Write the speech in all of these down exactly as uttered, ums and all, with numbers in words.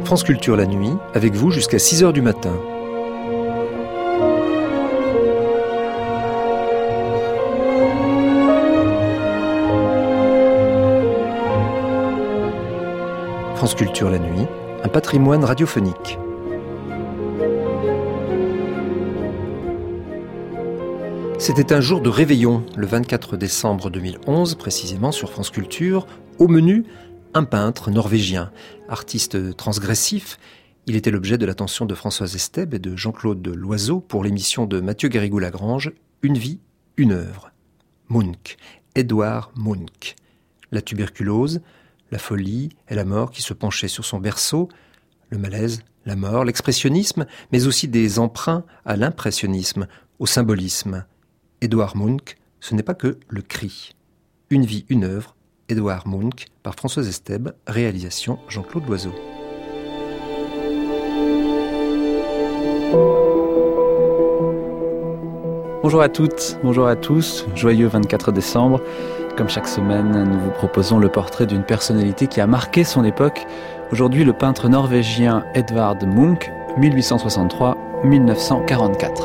France Culture la nuit, avec vous jusqu'à six heures du matin. France Culture la nuit, un patrimoine radiophonique. C'était un jour de réveillon, le vingt-quatre décembre deux mille onze, précisément sur France Culture. Au menu, un peintre norvégien, artiste transgressif. Il était l'objet de l'attention de Françoise Estèbe et de Jean-Claude Loiseau pour l'émission de Mathieu Garrigou-Lagrange, Une vie, une œuvre. Munch, Edvard Munch. La tuberculose, la folie et la mort qui se penchaient sur son berceau, le malaise, la mort, l'expressionnisme, mais aussi des emprunts à l'impressionnisme, au symbolisme. Edvard Munch, ce n'est pas que le cri. Une vie, une œuvre, Edvard Munch, par Françoise Estèbe, réalisation Jean-Claude Loiseau. Bonjour à toutes, bonjour à tous, joyeux vingt-quatre décembre. Comme chaque semaine, nous vous proposons le portrait d'une personnalité qui a marqué son époque. Aujourd'hui, le peintre norvégien Edvard Munch, mille huit cent soixante-trois à mille neuf cent quarante-quatre.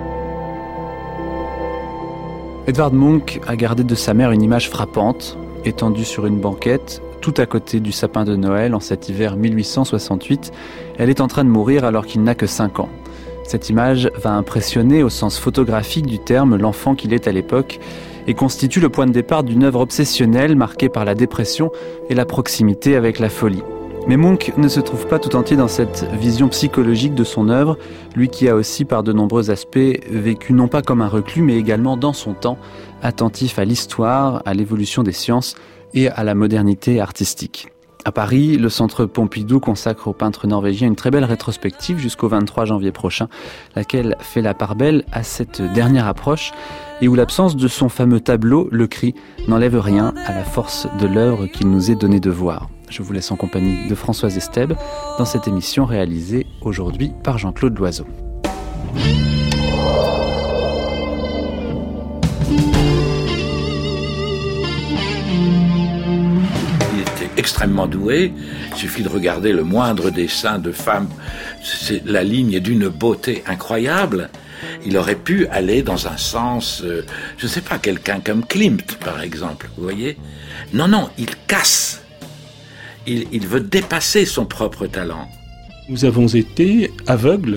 Edvard Munch a gardé de sa mère une image frappante, étendue sur une banquette, tout à côté du sapin de Noël en cet hiver mille huit cent soixante-huit. Elle est en train de mourir alors qu'il n'a que cinq ans. Cette image va impressionner au sens photographique du terme l'enfant qu'il est à l'époque et constitue le point de départ d'une œuvre obsessionnelle marquée par la dépression et la proximité avec la folie. Mais Munch ne se trouve pas tout entier dans cette vision psychologique de son œuvre, lui qui a aussi par de nombreux aspects vécu non pas comme un reclus mais également dans son temps, attentif à l'histoire, à l'évolution des sciences et à la modernité artistique. À Paris, le Centre Pompidou consacre au peintre norvégien une très belle rétrospective jusqu'au vingt-trois janvier prochain, laquelle fait la part belle à cette dernière approche et où l'absence de son fameux tableau, Le Cri, n'enlève rien à la force de l'œuvre qu'il nous est donné de voir. Je vous laisse en compagnie de Françoise Estèbe dans cette émission réalisée aujourd'hui par Jean-Claude Loiseau. Extrêmement doué, il suffit de regarder le moindre dessin de femme, c'est, la ligne est d'une beauté incroyable. Il aurait pu aller dans un sens, euh, je ne sais pas, quelqu'un comme Klimt par exemple, vous voyez. Non, non, il casse, il, il veut dépasser son propre talent. Nous avons été aveugles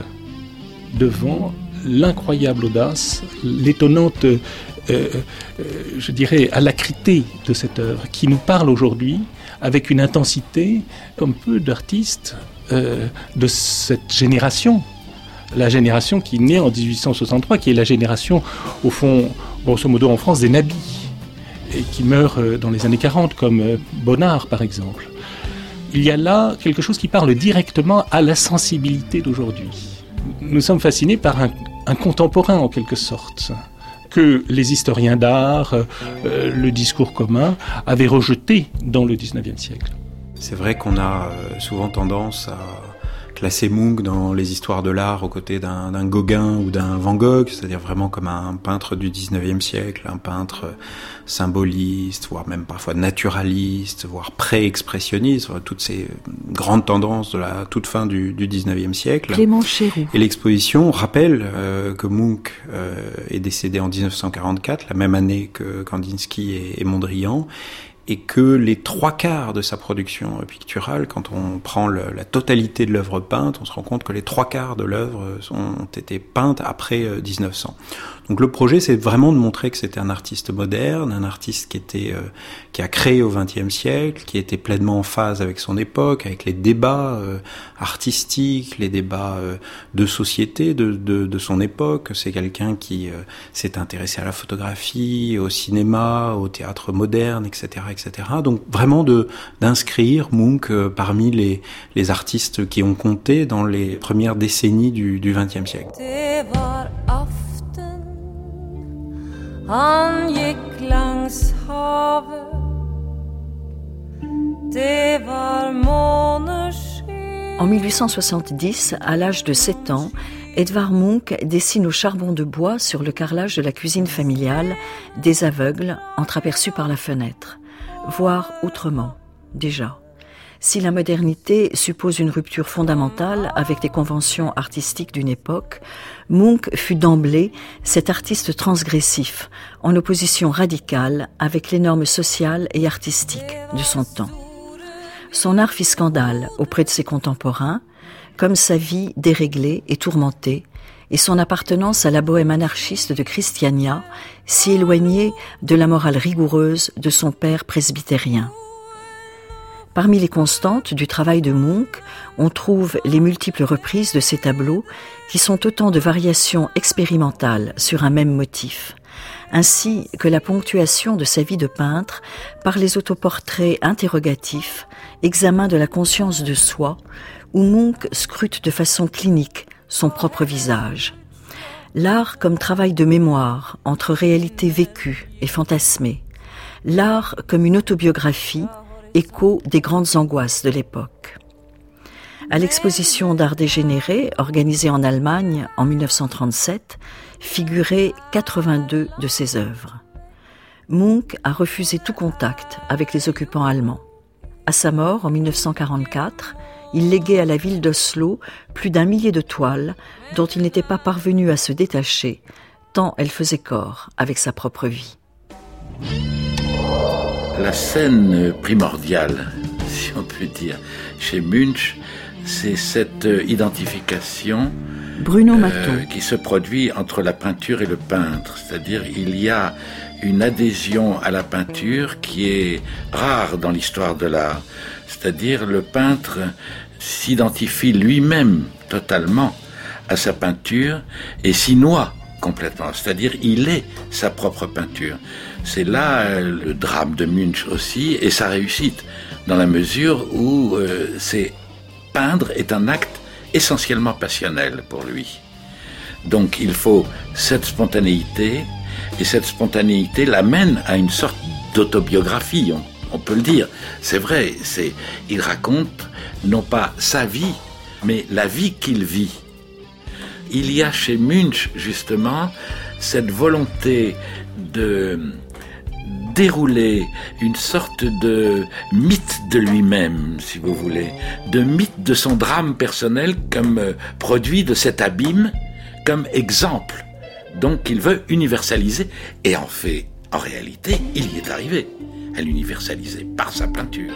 devant l'incroyable audace, l'étonnante, euh, euh, je dirais, alacrité de cette œuvre qui nous parle aujourd'hui avec une intensité comme peu d'artistes euh, de cette génération. La génération qui naît en dix-huit cent soixante-trois, qui est la génération, au fond, grosso modo en France, des nabis, et qui meurt dans les années quarante, comme Bonnard par exemple. Il y a là quelque chose qui parle directement à la sensibilité d'aujourd'hui. Nous sommes fascinés par un, un contemporain en quelque sorte, que les historiens d'art, euh, le discours commun, avaient rejeté dans le dix-neuvième siècle. C'est vrai qu'on a souvent tendance à classer Munch dans les histoires de l'art aux côtés d'un, d'un Gauguin ou d'un Van Gogh, c'est-à-dire vraiment comme un peintre du dix-neuvième siècle, un peintre symboliste, voire même parfois naturaliste, voire pré-expressionniste, toutes ces grandes tendances de la toute fin du, du dix-neuvième siècle. Clément Chéroux. Et l'exposition rappelle euh, que Munch euh, est décédé en dix-neuf cent quarante-quatre, la même année que Kandinsky et, et Mondrian, et que les trois quarts de sa production picturale, quand on prend le, la totalité de l'œuvre peinte, on se rend compte que les trois quarts de l'œuvre ont été peintes après dix-neuf cents. Donc le projet, c'est vraiment de montrer que c'était un artiste moderne, un artiste qui était euh, qui a créé au vingtième siècle, qui était pleinement en phase avec son époque, avec les débats euh, artistiques, les débats euh, de société de, de, de son époque. C'est quelqu'un qui euh, s'est intéressé à la photographie, au cinéma, au théâtre moderne, et cetera, et cetera. Donc vraiment de d'inscrire Munch euh, parmi les les artistes qui ont compté dans les premières décennies du du vingtième siècle. Han gick langs havet. Det var månesken. En dix-huit cent soixante-dix, à l'âge de sept ans, Edvard Munch dessine au charbon de bois sur le carrelage de la cuisine familiale des aveugles entreaperçus par la fenêtre. Voir autrement, déjà. Si la modernité suppose une rupture fondamentale avec les conventions artistiques d'une époque, Munch fut d'emblée cet artiste transgressif, en opposition radicale avec les normes sociales et artistiques de son temps. Son art fit scandale auprès de ses contemporains, comme sa vie déréglée et tourmentée, et son appartenance à la bohème anarchiste de Christiania, si éloignée de la morale rigoureuse de son père presbytérien. Parmi les constantes du travail de Munch, on trouve les multiples reprises de ses tableaux qui sont autant de variations expérimentales sur un même motif, ainsi que la ponctuation de sa vie de peintre par les autoportraits interrogatifs, examen de la conscience de soi, où Munch scrute de façon clinique son propre visage. L'art comme travail de mémoire entre réalité vécue et fantasmée, l'art comme une autobiographie, écho des grandes angoisses de l'époque. À l'exposition d'art dégénéré, organisée en Allemagne en mille neuf cent trente-sept, figuraient quatre-vingt-deux de ses œuvres. Munch a refusé tout contact avec les occupants allemands. À sa mort en mille neuf cent quarante-quatre, il léguait à la ville d'Oslo plus d'un millier de toiles dont il n'était pas parvenu à se détacher, tant elles faisaient corps avec sa propre vie. La scène primordiale, si on peut dire, chez Munch, c'est cette identification Bruno Maton. Euh, qui se produit entre la peinture et le peintre. C'est-à-dire, il y a une adhésion à la peinture qui est rare dans l'histoire de l'art. C'est-à-dire, le peintre s'identifie lui-même totalement à sa peinture et s'y noie complètement. C'est-à-dire, il est sa propre peinture. C'est là euh, le drame de Munch aussi, et sa réussite, dans la mesure où euh, c'est peindre est un acte essentiellement passionnel pour lui. Donc il faut cette spontanéité, et cette spontanéité l'amène à une sorte d'autobiographie, on, on peut le dire. C'est vrai, c'est, il raconte non pas sa vie, mais la vie qu'il vit. Il y a chez Munch, justement, cette volonté de dérouler une sorte de mythe de lui-même, si vous voulez, de mythe de son drame personnel comme euh, produit de cet abîme, comme exemple. Donc il veut universaliser, et en fait, en réalité, il y est arrivé à l'universaliser par sa peinture.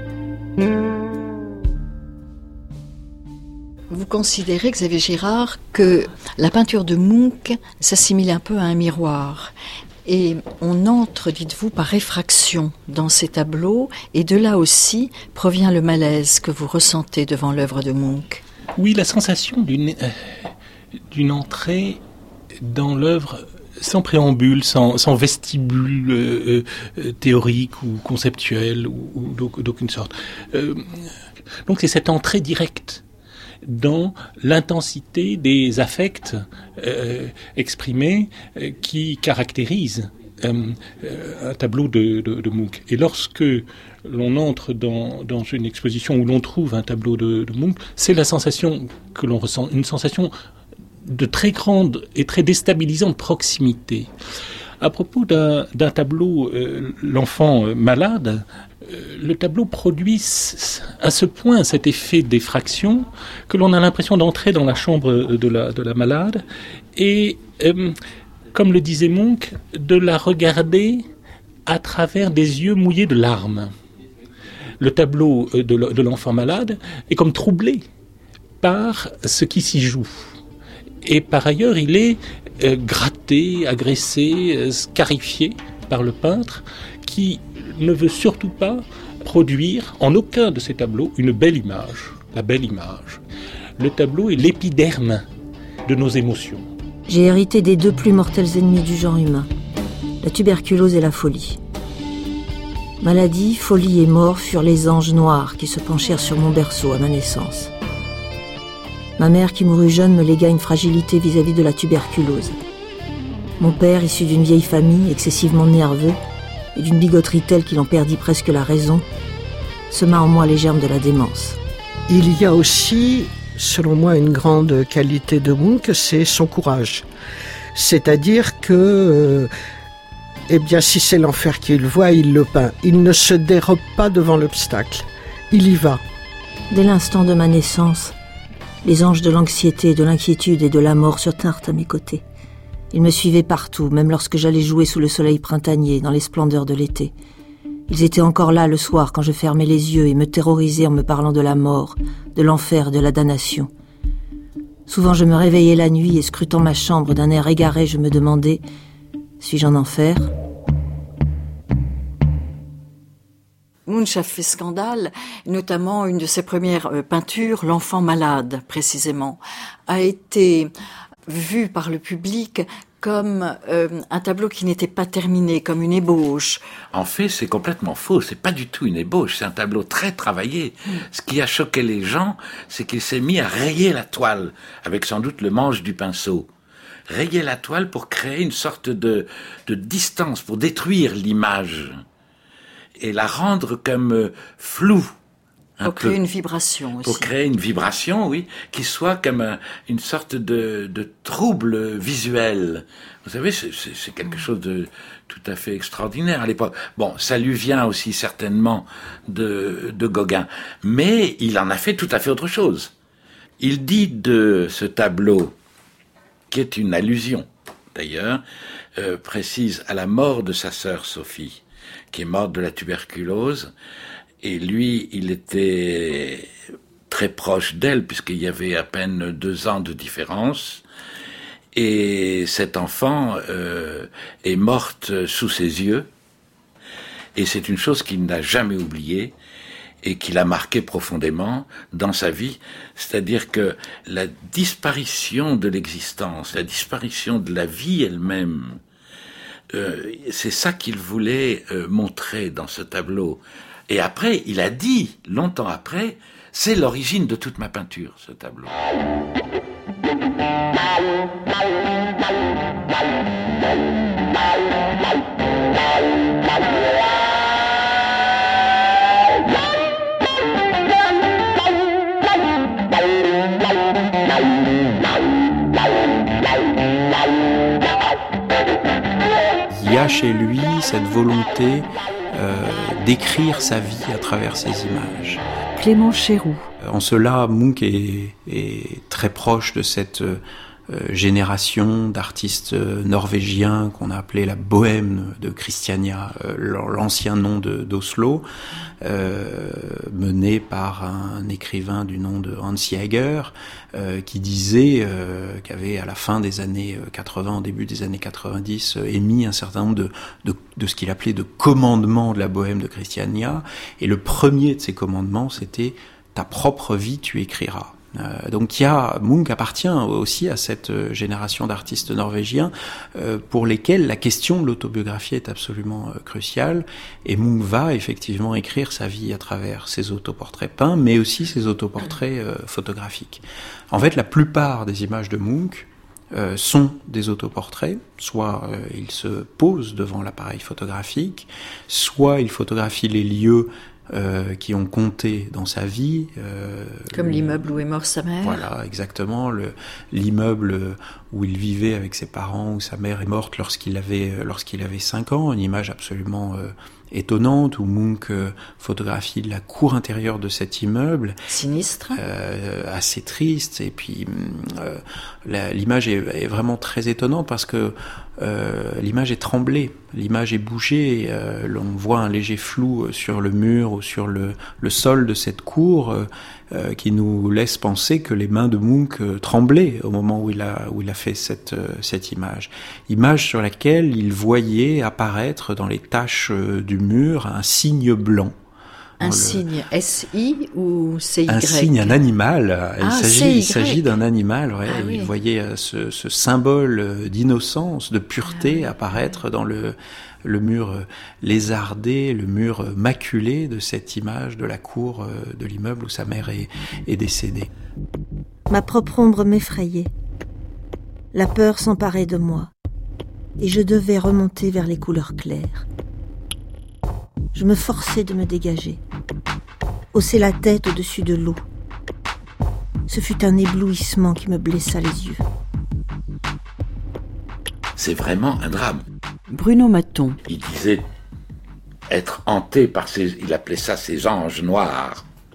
Vous considérez, Xavier Girard, que la peinture de Munch s'assimile un peu à un miroir. Et on entre, dites-vous, par réfraction dans ces tableaux, et de là aussi provient le malaise que vous ressentez devant l'œuvre de Munch. Oui, la sensation d'une, euh, d'une entrée dans l'œuvre sans préambule, sans, sans vestibule euh, euh, théorique ou conceptuel ou, ou d'aucune sorte. Euh, donc c'est cette entrée directe dans l'intensité des affects euh, exprimés euh, qui caractérisent euh, euh, un tableau de, de, de Munch. Et lorsque l'on entre dans, dans une exposition où l'on trouve un tableau de, de Munch, c'est la sensation que l'on ressent, une sensation de très grande et très déstabilisante proximité. À propos d'un, d'un tableau, euh, l'enfant euh, malade, euh, le tableau produit à ce point cet effet d'effraction que l'on a l'impression d'entrer dans la chambre de la, de la malade et, euh, comme le disait Munch, de la regarder à travers des yeux mouillés de larmes. Le tableau de, de l'enfant malade est comme troublé par ce qui s'y joue. Et par ailleurs, il est euh, gratté, agressé, euh, scarifié par le peintre qui ne veut surtout pas produire en aucun de ses tableaux une belle image, la belle image. Le tableau est l'épiderme de nos émotions. J'ai hérité des deux plus mortels ennemis du genre humain, la tuberculose et la folie. Maladie, folie et mort furent les anges noirs qui se penchèrent sur mon berceau à ma naissance. Ma mère, qui mourut jeune, me légua une fragilité vis-à-vis de la tuberculose. Mon père, issu d'une vieille famille, excessivement nerveux, et d'une bigoterie telle qu'il en perdit presque la raison, sema en moi les germes de la démence. Il y a aussi, selon moi, une grande qualité de Munch, c'est son courage. C'est-à-dire que, euh, eh bien, si c'est l'enfer qu'il voit, il le peint. Il ne se dérobe pas devant l'obstacle. il y va. Dès l'instant de ma naissance, les anges de l'anxiété, de l'inquiétude et de la mort se tinrent à mes côtés. Ils me suivaient partout, même lorsque j'allais jouer sous le soleil printanier, dans les splendeurs de l'été. Ils étaient encore là le soir quand je fermais les yeux et me terrorisais en me parlant de la mort, de l'enfer, de la damnation. Souvent je me réveillais la nuit et scrutant ma chambre d'un air égaré, je me demandais « Suis-je en enfer ?» Munch a fait scandale, notamment une de ses premières peintures, L'enfant malade, précisément, a été vue par le public comme euh, un tableau qui n'était pas terminé, comme une ébauche. En fait, c'est complètement faux. C'est pas du tout une ébauche. C'est un tableau très travaillé. Mm. Ce qui a choqué les gens, c'est qu'il s'est mis à rayer la toile, avec sans doute le manche du pinceau. Rayer la toile pour créer une sorte de, de distance, pour détruire l'image et la rendre comme euh, floue. Pour créer une vibration aussi. Pour créer une vibration, oui, qui soit comme un, une sorte de, de trouble visuel. Vous savez, c'est, c'est, c'est quelque chose de tout à fait extraordinaire à l'époque. Bon, ça lui vient aussi certainement de, de Gauguin, mais il en a fait tout à fait autre chose. Il dit de ce tableau, qui est une allusion d'ailleurs, euh, précise à la mort de sa sœur Sophie, qui est morte de la tuberculose. Et lui, il était très proche d'elle, puisqu'il y avait à peine deux ans de différence. Et cet enfant euh, est morte sous ses yeux. Et c'est une chose qu'il n'a jamais oubliée et qui l'a marqué profondément dans sa vie. C'est-à-dire que la disparition de l'existence, la disparition de la vie elle-même, euh, c'est ça qu'il voulait euh, montrer dans ce tableau. Et après, il a dit, longtemps après, c'est l'origine de toute ma peinture, ce tableau. Il y a chez lui cette volonté Euh, d'écrire sa vie à travers ces images. Clément Chéroux. En cela, Munch est, est très proche de cette euh, génération d'artistes norvégiens qu'on a appelé la bohème de Christiania, euh, l'ancien nom de, d'Oslo, euh, mené par un écrivain du nom de Hans Jäger, euh, qui disait, euh, qu'avait à la fin des années quatre-vingts, au début des années quatre-vingt-dix, euh, émis un certain nombre de, de, de ce qu'il appelait de commandements de la bohème de Christiania. Et le premier de ces commandements, c'était « ta propre vie, tu écriras ». Euh, donc il y a, Munch appartient aussi à cette génération d'artistes norvégiens euh, pour lesquels la question de l'autobiographie est absolument euh, cruciale, et Munch va effectivement écrire sa vie à travers ses autoportraits peints, mais aussi ses autoportraits euh, photographiques. En fait, la plupart des images de Munch euh, sont des autoportraits, soit euh, il se pose devant l'appareil photographique, soit il photographie les lieux Euh, qui ont compté dans sa vie. Euh, Comme le, l'immeuble où est mort sa mère. Voilà, exactement. Le, l'immeuble où il vivait avec ses parents, où sa mère est morte lorsqu'il avait, lorsqu'il avait cinq ans. Une image absolument euh, étonnante, où Munch euh, photographie la cour intérieure de cet immeuble. Sinistre. Euh, assez triste. Et puis, euh, la, l'image est, est vraiment très étonnante parce que Euh, l'image est tremblée, l'image est bougée, euh, l'on voit un léger flou sur le mur ou sur le, le sol de cette cour euh, euh, qui nous laisse penser que les mains de Munch euh, tremblaient au moment où il a, où il a fait cette, euh, cette image. Image sur laquelle il voyait apparaître dans les taches euh, du mur un signe blanc. Un le... signe S I ou C Y? Un signe, un animal. Il ah, s'agit, il s'agit d'un animal. Ouais. Ah, oui. Il voyait ce, ce symbole d'innocence, de pureté ah, oui. apparaître dans le, le mur lézardé, le mur maculé de cette image de la cour de l'immeuble où sa mère est, est décédée. Ma propre ombre m'effrayait. La peur s'emparait de moi et je devais remonter vers les couleurs claires. Je me forçais de me dégager, hausser la tête au-dessus de l'eau. Ce fut un éblouissement qui me blessa les yeux. C'est vraiment un drame. Bruno Maton. Il disait être hanté par ces, il appelait ça ces anges noirs.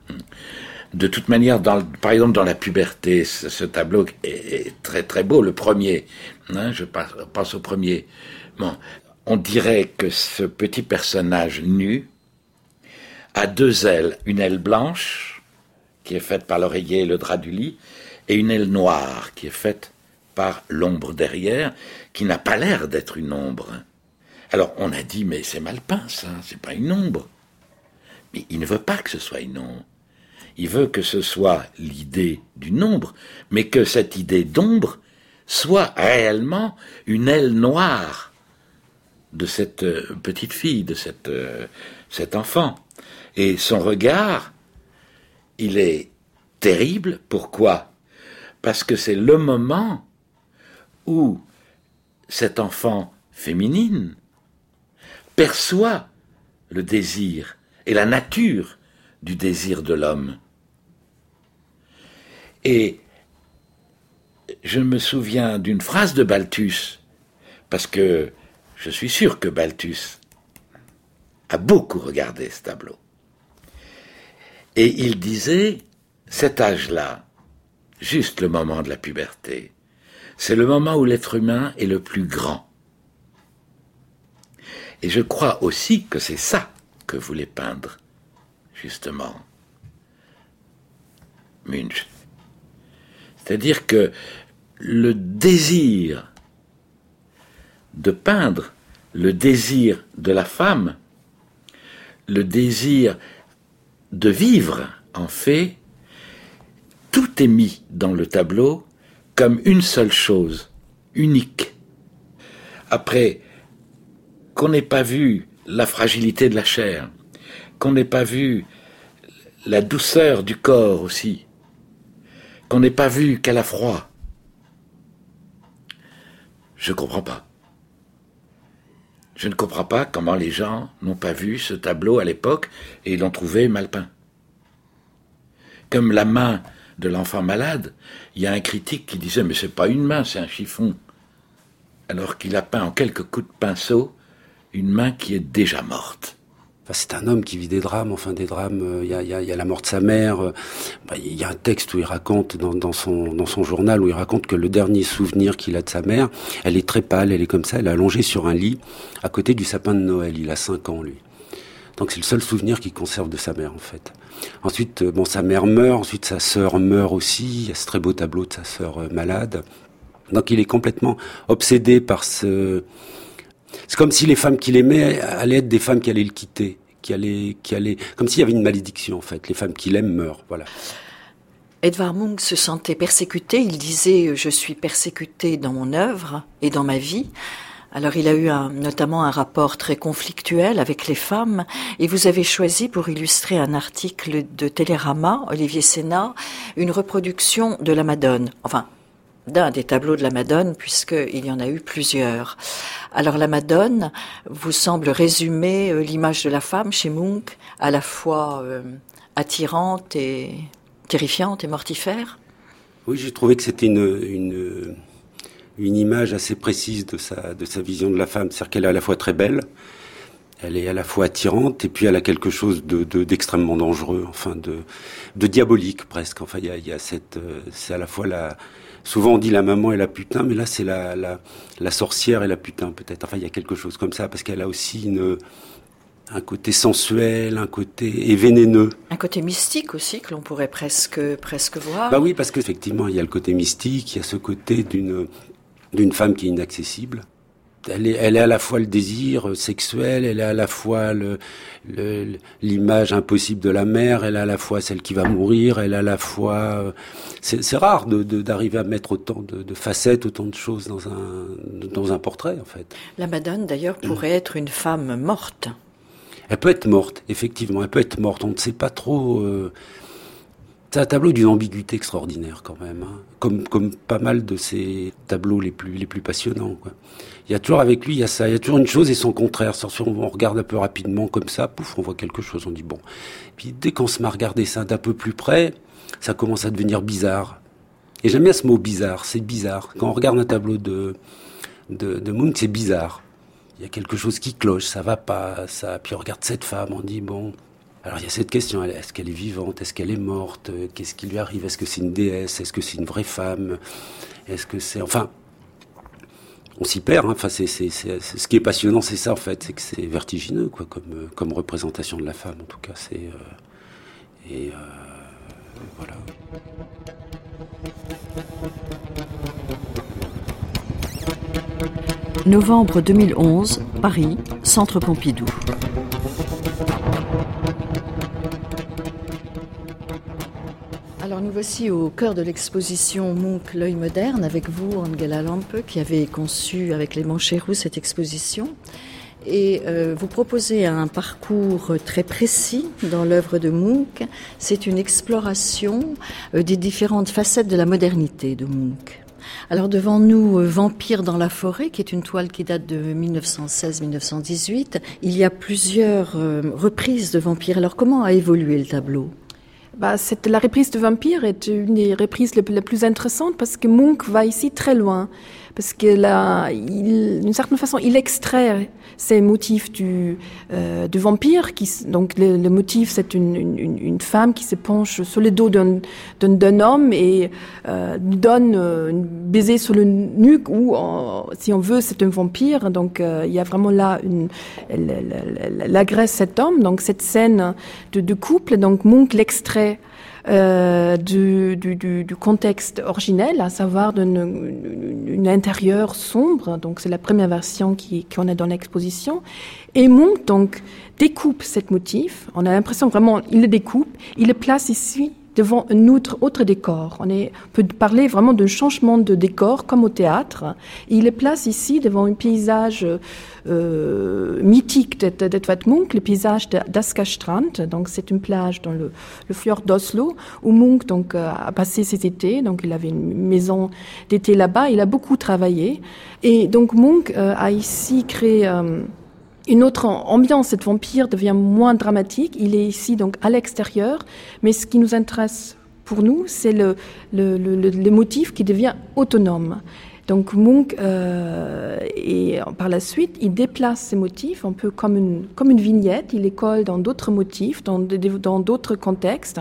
De toute manière, dans, par exemple, dans la puberté, ce, ce tableau est, est très très beau, le premier. Hein, je passe, passe au premier. Bon, on dirait que ce petit personnage nu a deux ailes. Une aile blanche, qui est faite par l'oreiller et le drap du lit, et une aile noire, qui est faite par l'ombre derrière, qui n'a pas l'air d'être une ombre. Alors, on a dit, mais c'est mal peint, ça, c'est pas une ombre. Mais il ne veut pas que ce soit une ombre. Il veut que ce soit l'idée d'une ombre, mais que cette idée d'ombre soit réellement une aile noire de cette euh, petite fille, de cette, euh, cet enfant. Et son regard, il est terrible. Pourquoi ? Parce que c'est le moment où cet enfant féminine perçoit le désir et la nature du désir de l'homme. Et je me souviens d'une phrase de Balthus, parce que je suis sûr que Balthus a beaucoup regardé ce tableau. Et il disait, cet âge-là, juste le moment de la puberté, c'est le moment où l'être humain est le plus grand. Et je crois aussi que c'est ça que voulait peindre, justement, Munch. C'est-à-dire que le désir de peindre, le désir de la femme, le désir de vivre, en fait, tout est mis dans le tableau comme une seule chose, unique. Après, qu'on n'ait pas vu la fragilité de la chair, qu'on n'ait pas vu la douceur du corps aussi, qu'on n'ait pas vu qu'elle a froid, je ne comprends pas. Je ne comprends pas comment les gens n'ont pas vu ce tableau à l'époque et l'ont trouvé mal peint. Comme la main de l'enfant malade, il y a un critique qui disait « mais c'est pas une main, c'est un chiffon », alors qu'il a peint en quelques coups de pinceau une main qui est déjà morte. Enfin, c'est un homme qui vit des drames, enfin des drames, il y a, y a, y a la mort de sa mère, il bah, y a un texte où il raconte, dans, dans, son, dans son journal, où il raconte que le dernier souvenir qu'il a de sa mère, elle est très pâle, elle est comme ça, elle est allongée sur un lit, à côté du sapin de Noël, il a cinq ans lui. Donc c'est le seul souvenir qu'il conserve de sa mère en fait. Ensuite, bon, sa mère meurt, ensuite sa sœur meurt aussi, il y a ce très beau tableau de sa sœur euh, malade. Donc il est complètement obsédé par ce... C'est comme si les femmes qu'il aimait allaient être des femmes qui allaient le quitter, qui allaient, qui allaient, comme s'il y avait une malédiction en fait. Les femmes qu'il aime meurent, voilà. Edvard Munch se sentait persécuté. Il disait « Je suis persécuté dans mon œuvre et dans ma vie ». Alors il a eu un, notamment un rapport très conflictuel avec les femmes. Et vous avez choisi pour illustrer un article de Télérama, Olivier Sénat, une reproduction de la Madone. Enfin, d'un des tableaux de la Madone, puisqu'il y en a eu plusieurs. Alors la Madone vous semble résumer euh, l'image de la femme chez Munch, à la fois euh, attirante et terrifiante et mortifère. Oui, j'ai trouvé que c'était une, une, une image assez précise de sa, de sa vision de la femme. C'est-à-dire qu'elle est à la fois très belle, elle est à la fois attirante, et puis elle a quelque chose de, de, d'extrêmement dangereux, enfin de, de diabolique presque. Enfin, il y a, il y a cette, euh, c'est à la fois la... Souvent on dit la maman et la putain, mais là c'est la, la, la sorcière et la putain peut-être. Enfin il y a quelque chose comme ça, parce qu'elle a aussi une, un côté sensuel, un côté et vénéneux. Un côté mystique aussi que l'on pourrait presque, presque voir. Bah oui, parce qu'effectivement il y a le côté mystique, il y a ce côté d'une, d'une femme qui est inaccessible. Elle est, elle est à la fois le désir sexuel, elle est à la fois le, le, l'image impossible de la mère, elle est à la fois celle qui va mourir, elle est à la fois... C'est, c'est rare de, de, d'arriver à mettre autant de, de facettes, autant de choses dans un, dans un portrait, en fait. La Madone, d'ailleurs, pourrait être une femme morte. Elle peut être morte, effectivement, elle peut être morte. On ne sait pas trop... Euh... C'est un tableau d'une ambiguïté extraordinaire, quand même, hein. Comme, comme pas mal de ces tableaux les plus, les plus passionnants, quoi. Il y a toujours avec lui, il y a ça, il y a toujours une chose et son contraire. Si on regarde un peu rapidement comme ça, pouf, on voit quelque chose, on dit bon. Puis dès qu'on se met à regarder ça d'un peu plus près, ça commence à devenir bizarre. Et j'aime bien ce mot bizarre, c'est bizarre. Quand on regarde un tableau de, de, de Munch, c'est bizarre. Il y a quelque chose qui cloche, ça va pas, ça. Puis on regarde cette femme, on dit bon, Alors il y a cette question, est-ce qu'elle est vivante, est-ce qu'elle est morte, qu'est-ce qui lui arrive, est-ce que c'est une déesse, est-ce que c'est une vraie femme, est-ce que c'est... Enfin, on s'y perd, hein. Enfin, c'est, c'est, c'est, c'est, ce qui est passionnant, c'est ça en fait, c'est que c'est vertigineux, quoi, comme, comme représentation de la femme, en tout cas, c'est... Euh, et euh, voilà. Novembre deux mille onze, Paris, Centre Pompidou. Alors nous voici au cœur de l'exposition Munch, l'œil moderne, avec vous, Angela Lampe, qui avez conçu avec Clément Chéroux cette exposition. Et euh, vous proposez un parcours très précis dans l'œuvre de Munch. C'est une exploration euh, des différentes facettes de la modernité de Munch. Alors devant nous, euh, Vampire dans la forêt, qui est une toile qui date de dix-neuf cent seize à dix-neuf cent dix-huit. Il y a plusieurs euh, reprises de Vampire. Alors comment a évolué le tableau ? Bah, cette, la reprise de Vampire est une des reprises les, les plus intéressantes parce que Munch va ici très loin. Parce que là, il, d'une certaine façon, il extrait ces motifs du, euh, du vampire. Qui, donc le, le motif, c'est une, une, une femme qui se penche sur le dos d'un, d'un, d'un homme et euh, donne euh, un baiser sur le nuque ou, euh, si on veut, c'est un vampire. Donc euh, il y a vraiment là une, elle, elle, elle, elle agresse cet homme. Donc cette scène de, de couple, donc Munch l'extrait Euh, du, du, du, du contexte originel, à savoir d'un intérieur sombre. Donc c'est la première version qui, qu'on a dans l'exposition. Et Munch donc découpe cet motif. On a l'impression vraiment, il le découpe, il le place ici devant un autre, autre décor. On, est, on peut parler vraiment d'un changement de décor, comme au théâtre. Et il le place ici devant un paysage euh, mythique d'Edvard Munch, le paysage d'Askastrand. Donc c'est une plage dans le, le fjord d'Oslo, où Munch donc, a passé ses étés. Donc il avait une maison d'été là-bas. Il a beaucoup travaillé. Et donc Munch euh, a ici créé... Euh, Une autre ambiance, cette vampire devient moins dramatique. Il est ici donc à l'extérieur, mais ce qui nous intéresse pour nous, c'est le, le, le, le motif qui devient autonome. Donc Munch, euh, et par la suite, il déplace ces motifs un peu comme une, comme une vignette. Il les colle dans d'autres motifs, dans, dans d'autres contextes.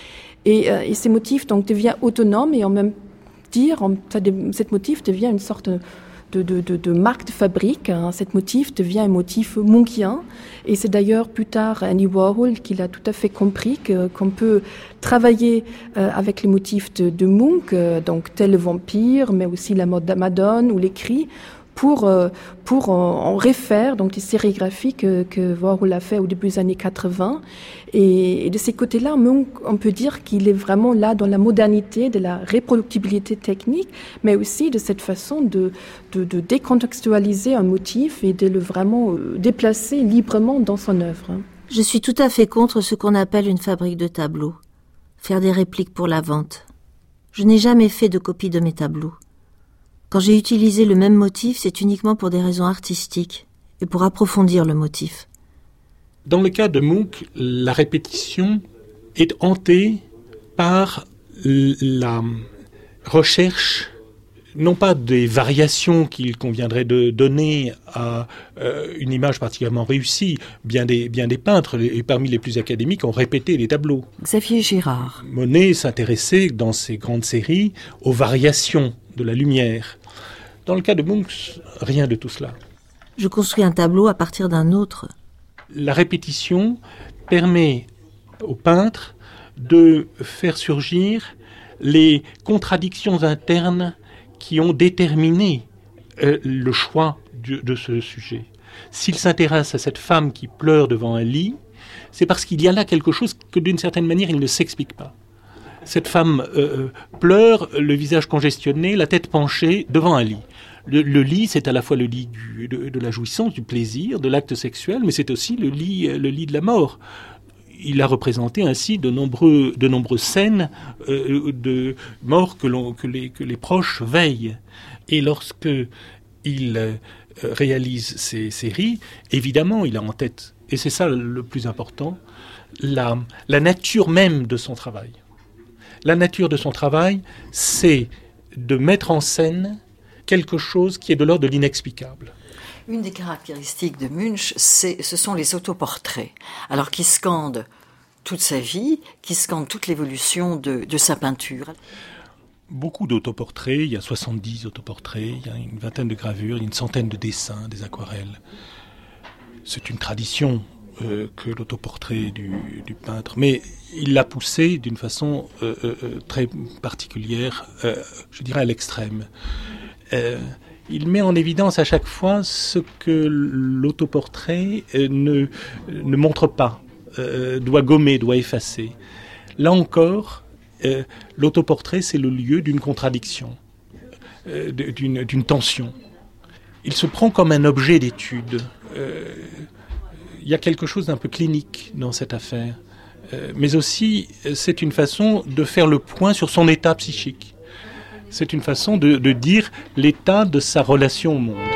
Et, euh, et ces motifs donc deviennent autonomes et en même dire, cette motif devient une sorte de De, de, de, de marque de fabrique. Hein. Cet motif devient un motif munchien. Et c'est d'ailleurs plus tard Andy Warhol qui l'a tout à fait compris que, qu'on peut travailler euh, avec les motifs de, de Munch, euh, donc tel le vampire, mais aussi la Madone ou les cris, pour, euh, pour en, en refaire donc, des sérigraphies que, que Warhol a fait au début des années quatre-vingts. Et, et de ces côtés-là, Munch, on peut dire qu'il est vraiment là dans la modernité, de la reproductibilité technique, mais aussi de cette façon de, de, de décontextualiser un motif et de le vraiment euh, déplacer librement dans son œuvre. Je suis tout à fait contre ce qu'on appelle une fabrique de tableaux. Faire des répliques pour la vente. Je n'ai jamais fait de copie de mes tableaux. Quand j'ai utilisé le même motif, c'est uniquement pour des raisons artistiques et pour approfondir le motif. Dans le cas de Munch, la répétition est hantée par la recherche, non pas des variations qu'il conviendrait de donner à euh, une image particulièrement réussie. Bien des, bien des peintres, et parmi les plus académiques, ont répété les tableaux. Xavier Girard. Monet s'intéressait, dans ses grandes séries, aux variations de la lumière. Dans le cas de Munch, rien de tout cela. Je construis un tableau à partir d'un autre. La répétition permet au peintre de faire surgir les contradictions internes qui ont déterminé euh, le choix de, de ce sujet. S'il s'intéresse à cette femme qui pleure devant un lit, c'est parce qu'il y a là quelque chose que d'une certaine manière il ne s'explique pas. Cette femme euh, pleure, le visage congestionné, la tête penchée devant un lit. Le, le lit, c'est à la fois le lit du, de, de la jouissance, du plaisir, de l'acte sexuel, mais c'est aussi le lit, le lit de la mort. Il a représenté ainsi de, nombreux, de nombreuses scènes euh, de morts que, l'on, que, les, que les proches veillent. Et lorsque il euh, réalise ces séries, évidemment, il a en tête, et c'est ça le plus important, la, la nature même de son travail. La nature de son travail, c'est de mettre en scène quelque chose qui est de l'ordre de l'inexplicable. Une des caractéristiques de Munch, c'est, ce sont les autoportraits. Alors qui scandent toute sa vie, qui scande toute l'évolution de, de sa peinture. Beaucoup d'autoportraits, il y a soixante-dix autoportraits, il y a une vingtaine de gravures, il y a une centaine de dessins, des aquarelles. C'est une tradition euh, que l'autoportrait du, du peintre, mais il l'a poussé d'une façon euh, euh, très particulière, euh, je dirais à l'extrême. Euh, il met en évidence à chaque fois ce que l'autoportrait euh, ne, ne montre pas, euh, doit gommer, doit effacer. Là encore, Euh, l'autoportrait, c'est le lieu d'une contradiction, euh, d'une, d'une tension. Il se prend comme un objet d'étude. Euh, il y a quelque chose d'un peu clinique dans cette affaire. Euh, mais aussi, c'est une façon de faire le point sur son état psychique. C'est une façon de, de dire l'état de sa relation au monde.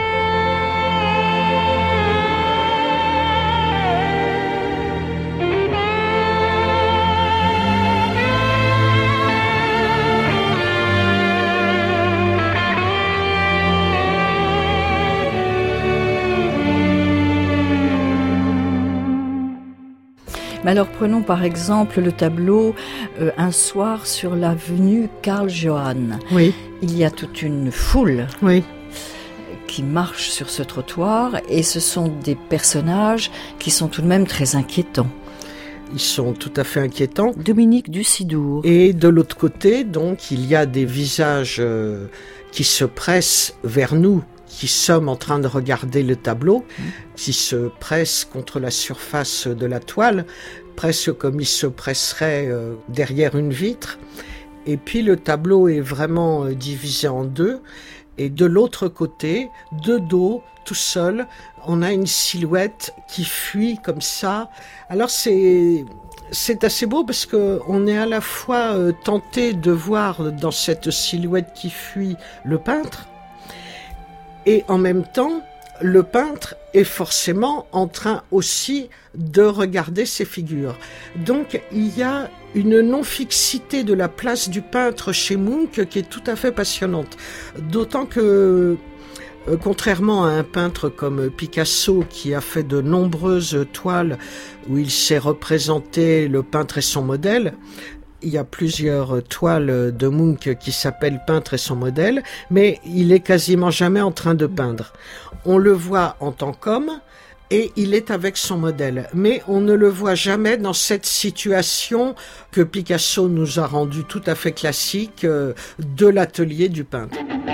Alors prenons par exemple le tableau euh, Un soir sur l'avenue Karl Johann. Oui. Il y a toute une foule oui. qui marche sur ce trottoir et ce sont des personnages qui sont tout de même très inquiétants. Ils sont tout à fait inquiétants. Dominique Dussidour. Et de l'autre côté, donc, il y a des visages euh, qui se pressent vers nous, qui sommes en train de regarder le tableau, mmh. qui se pressent contre la surface de la toile, presque comme ils se presseraient euh, derrière une vitre. Et puis le tableau est vraiment euh, divisé en deux. Et de l'autre côté, de dos, tout seul, on a une silhouette qui fuit comme ça. Alors c'est... C'est assez beau parce que on est à la fois euh, tenté de voir dans cette silhouette qui fuit le peintre, et en même temps, le peintre est forcément en train aussi de regarder ses figures. Donc il y a une non-fixité de la place du peintre chez Munch qui est tout à fait passionnante. D'autant que, euh, contrairement à un peintre comme Picasso qui a fait de nombreuses toiles où il s'est représenté le peintre et son modèle, il y a plusieurs toiles de Munch qui s'appellent Peintre et son modèle, mais il est quasiment jamais en train de peindre. On le voit en tant qu'homme et il est avec son modèle, mais on ne le voit jamais dans cette situation que Picasso nous a rendue tout à fait classique euh, de l'atelier du peintre.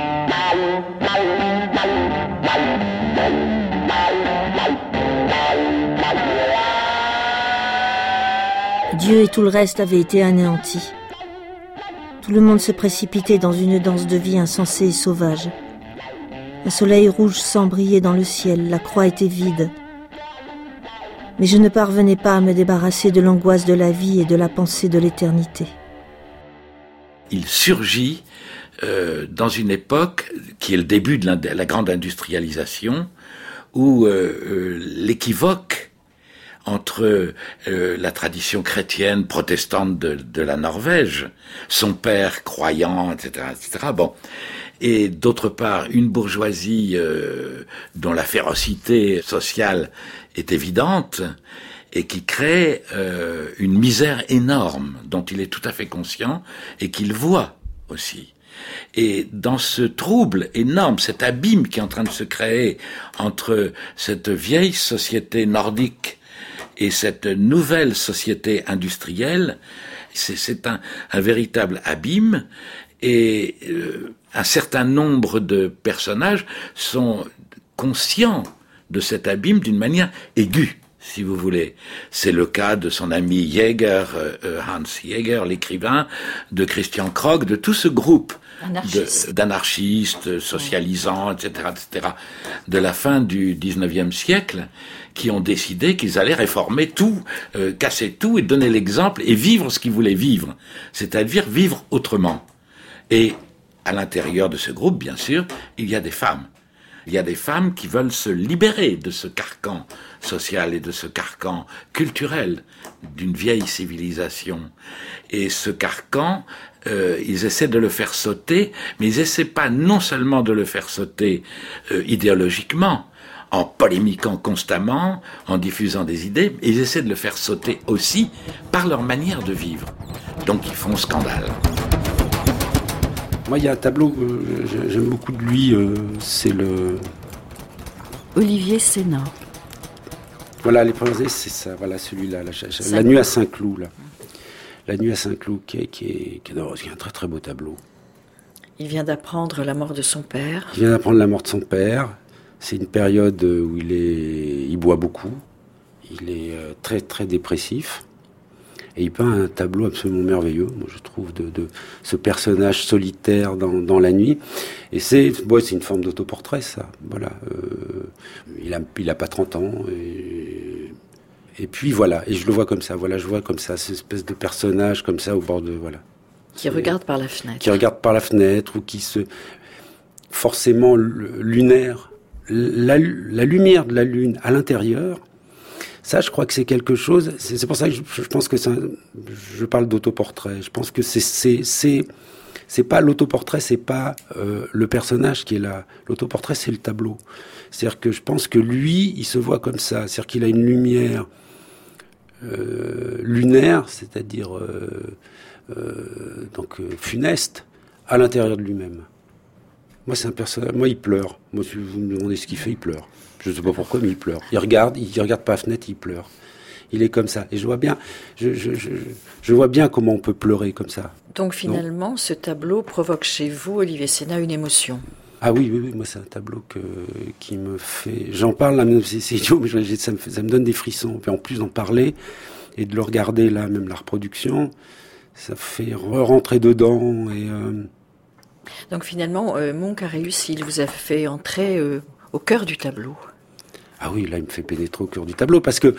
Dieu et tout le reste avaient été anéantis. Tout le monde se précipitait dans une danse de vie insensée et sauvage. Un soleil rouge sans briller dans le ciel, la croix était vide. Mais je ne parvenais pas à me débarrasser de l'angoisse de la vie et de la pensée de l'éternité. Il surgit euh, dans une époque qui est le début de la, la grande industrialisation, où euh, euh, l'équivoque entre euh, la tradition chrétienne protestante de, de la Norvège, son père croyant, et cetera, et cetera. Bon, et d'autre part une bourgeoisie euh, dont la férocité sociale est évidente et qui crée euh, une misère énorme dont il est tout à fait conscient et qu'il voit aussi. Et dans ce trouble énorme, cet abîme qui est en train de se créer entre cette vieille société nordique et cette nouvelle société industrielle, c'est, c'est un, un véritable abîme, et euh, un certain nombre de personnages sont conscients de cet abîme d'une manière aiguë, si vous voulez. C'est le cas de son ami Jäger, euh, Hans Jäger, l'écrivain, de Christian Krog, de tout ce groupe de, d'anarchistes, socialisants, et cetera, et cetera, de la fin du dix-neuvième siècle, qui ont décidé qu'ils allaient réformer tout, euh, casser tout et donner l'exemple et vivre ce qu'ils voulaient vivre, c'est-à-dire vivre autrement. Et à l'intérieur de ce groupe, bien sûr, il y a des femmes. Il y a des femmes qui veulent se libérer de ce carcan social et de ce carcan culturel d'une vieille civilisation. Et ce carcan, euh, ils essaient de le faire sauter, mais ils essaient pas non seulement de le faire sauter euh, idéologiquement, en polémiquant constamment, en diffusant des idées, et ils essaient de le faire sauter aussi par leur manière de vivre. Donc ils font scandale. Moi, il y a un tableau, euh, j'aime beaucoup de lui, euh, c'est le... Olivier Sénat. Voilà, les premiers, c'est ça, voilà celui-là, la, la, la nuit à Saint-Cloud, là. La nuit à Saint-Cloud, qui est, qui, est, qui, est, qui est un très très beau tableau. Il vient d'apprendre la mort de son père. Il vient d'apprendre la mort de son père. C'est une période où il est, il boit beaucoup. Il est très très dépressif. Et il peint un tableau absolument merveilleux, moi je trouve, de, de ce personnage solitaire dans, dans la nuit. Et c'est, ouais, c'est une forme d'autoportrait, ça. Voilà. Euh, il a, il a pas trente ans. Et, et puis voilà. Et je le vois comme ça. Voilà, je vois comme ça, cette espèce de personnage comme ça au bord de, voilà. Qui regarde par la fenêtre. Qui regarde par la fenêtre ou qui se... Forcément lunaire. La, la lumière de la lune à l'intérieur, ça, je crois que c'est quelque chose... C'est, c'est pour ça que je, je pense que c'est un, je parle d'autoportrait. Je pense que c'est... c'est, c'est, c'est pas l'autoportrait, c'est pas euh, le personnage qui est là. L'autoportrait, c'est le tableau. C'est-à-dire que je pense que lui, il se voit comme ça. C'est-à-dire qu'il a une lumière euh, lunaire, c'est-à-dire... Euh, Euh, donc euh, funeste à l'intérieur de lui-même. Moi, c'est un personnage. Moi, il pleure. Moi, si vous me demandez ce qu'il fait, il pleure. Je ne sais pas pourquoi, mais il pleure. Il regarde, il regarde par la fenêtre, il pleure. Il est comme ça. Et je vois bien, je, je, je, je vois bien comment on peut pleurer comme ça. Donc finalement, non ce tableau provoque chez vous, Olivier Sénat, une émotion. Ah oui, oui, oui. Moi, c'est un tableau que, qui me fait. J'en parle là, même c'est, c'est idiot, mais je, ça, me fait, ça me donne des frissons. Puis en plus d'en parler et de le regarder là, même la reproduction. Ça fait rentrer dedans et... Euh... Donc finalement, euh, Munch a réussi, il vous a fait entrer euh, au cœur du tableau. Ah oui, là il me fait pénétrer au cœur du tableau parce que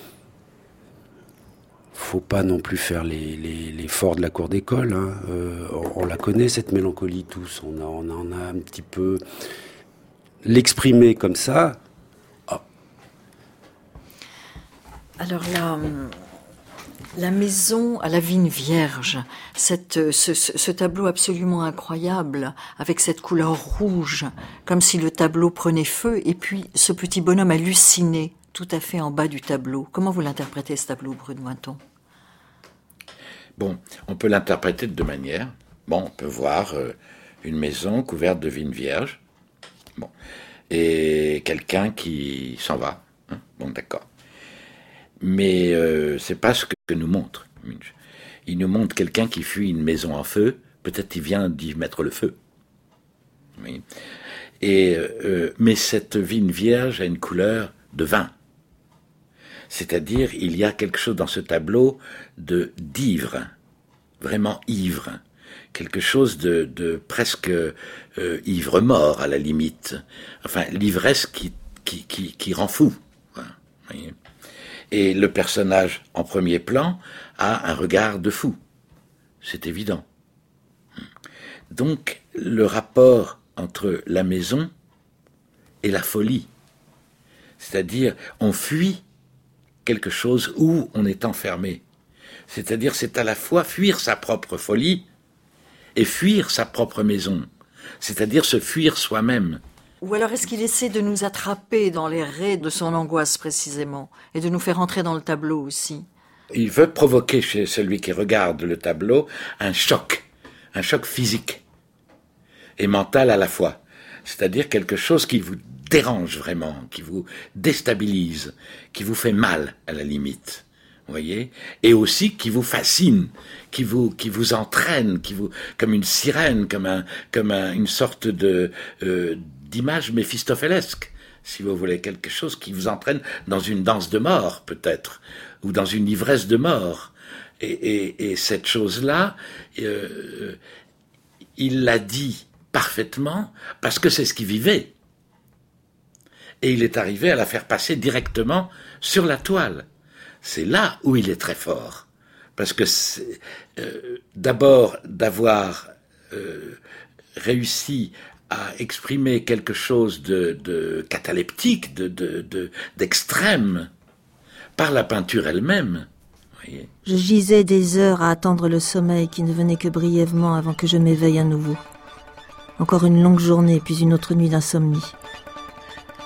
faut pas non plus faire les, les, les forts de la cour d'école. Hein. Euh, on, on la connaît cette mélancolie tous, on, a, on en a un petit peu... L'exprimer comme ça... Oh. Alors là... La maison à la vigne vierge, cette, ce, ce tableau absolument incroyable, avec cette couleur rouge, comme si le tableau prenait feu, et puis ce petit bonhomme halluciné, tout à fait en bas du tableau. Comment vous l'interprétez, ce tableau, Brune-Mointon ? Bon, on peut l'interpréter de deux manières. Bon, on peut voir euh, une maison couverte de vigne vierge, bon, et quelqu'un qui s'en va. Hein, bon, d'accord. Mais euh, c'est pas ce que nous montre Munch. Il nous montre quelqu'un qui fuit une maison en feu. Peut-être il vient d'y mettre le feu. Oui. Et euh, mais cette vigne vierge a une couleur de vin. C'est-à-dire, il y a quelque chose dans ce tableau de d'ivre, vraiment ivre, quelque chose de, de presque euh, ivre mort à la limite. Enfin, l'ivresse qui qui qui, qui rend fou. Vous voyez. Et le personnage en premier plan a un regard de fou. C'est évident. Donc, le rapport entre la maison et la folie. C'est-à-dire, on fuit quelque chose où on est enfermé. C'est-à-dire, c'est à la fois fuir sa propre folie et fuir sa propre maison. C'est-à-dire se fuir soi-même. Ou alors est-ce qu'il essaie de nous attraper dans les raies de son angoisse précisément et de nous faire entrer dans le tableau aussi ? Il veut provoquer chez celui qui regarde le tableau un choc, un choc physique et mental à la fois. C'est-à-dire quelque chose qui vous dérange vraiment, qui vous déstabilise, qui vous fait mal à la limite. Vous voyez ? Et aussi qui vous fascine, qui vous qui vous entraîne, qui vous comme une sirène, comme un comme un, une sorte de euh, d'image méphistophélesque, si vous voulez, quelque chose qui vous entraîne dans une danse de mort, peut-être, ou dans une ivresse de mort. Et, et, et cette chose-là, euh, il l'a dit parfaitement, parce que c'est ce qu'il vivait. Et il est arrivé à la faire passer directement sur la toile. C'est là où il est très fort. Parce que c'est, euh, d'abord, d'avoir euh, réussi à exprimer quelque chose de, de cataleptique, de, de, de, d'extrême, par la peinture elle-même. Voyez. Je gisais des heures à attendre le sommeil qui ne venait que brièvement avant que je m'éveille à nouveau. Encore une longue journée, puis une autre nuit d'insomnie.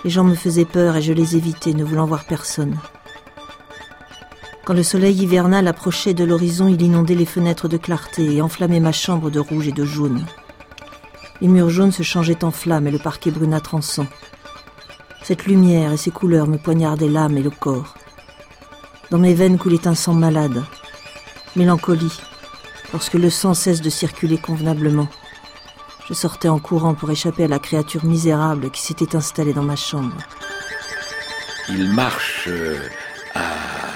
Les gens me faisaient peur et je les évitais, ne voulant voir personne. Quand le soleil hivernal approchait de l'horizon, il inondait les fenêtres de clarté et enflammait ma chambre de rouge et de jaune. Les murs jaunes se changeaient en flammes et le parquet brunâtre en sang. Cette lumière et ces couleurs me poignardaient l'âme et le corps. Dans mes veines coulait un sang malade, mélancolie, lorsque le sang cesse de circuler convenablement. Je sortais en courant pour échapper à la créature misérable qui s'était installée dans ma chambre. Il marche euh, à,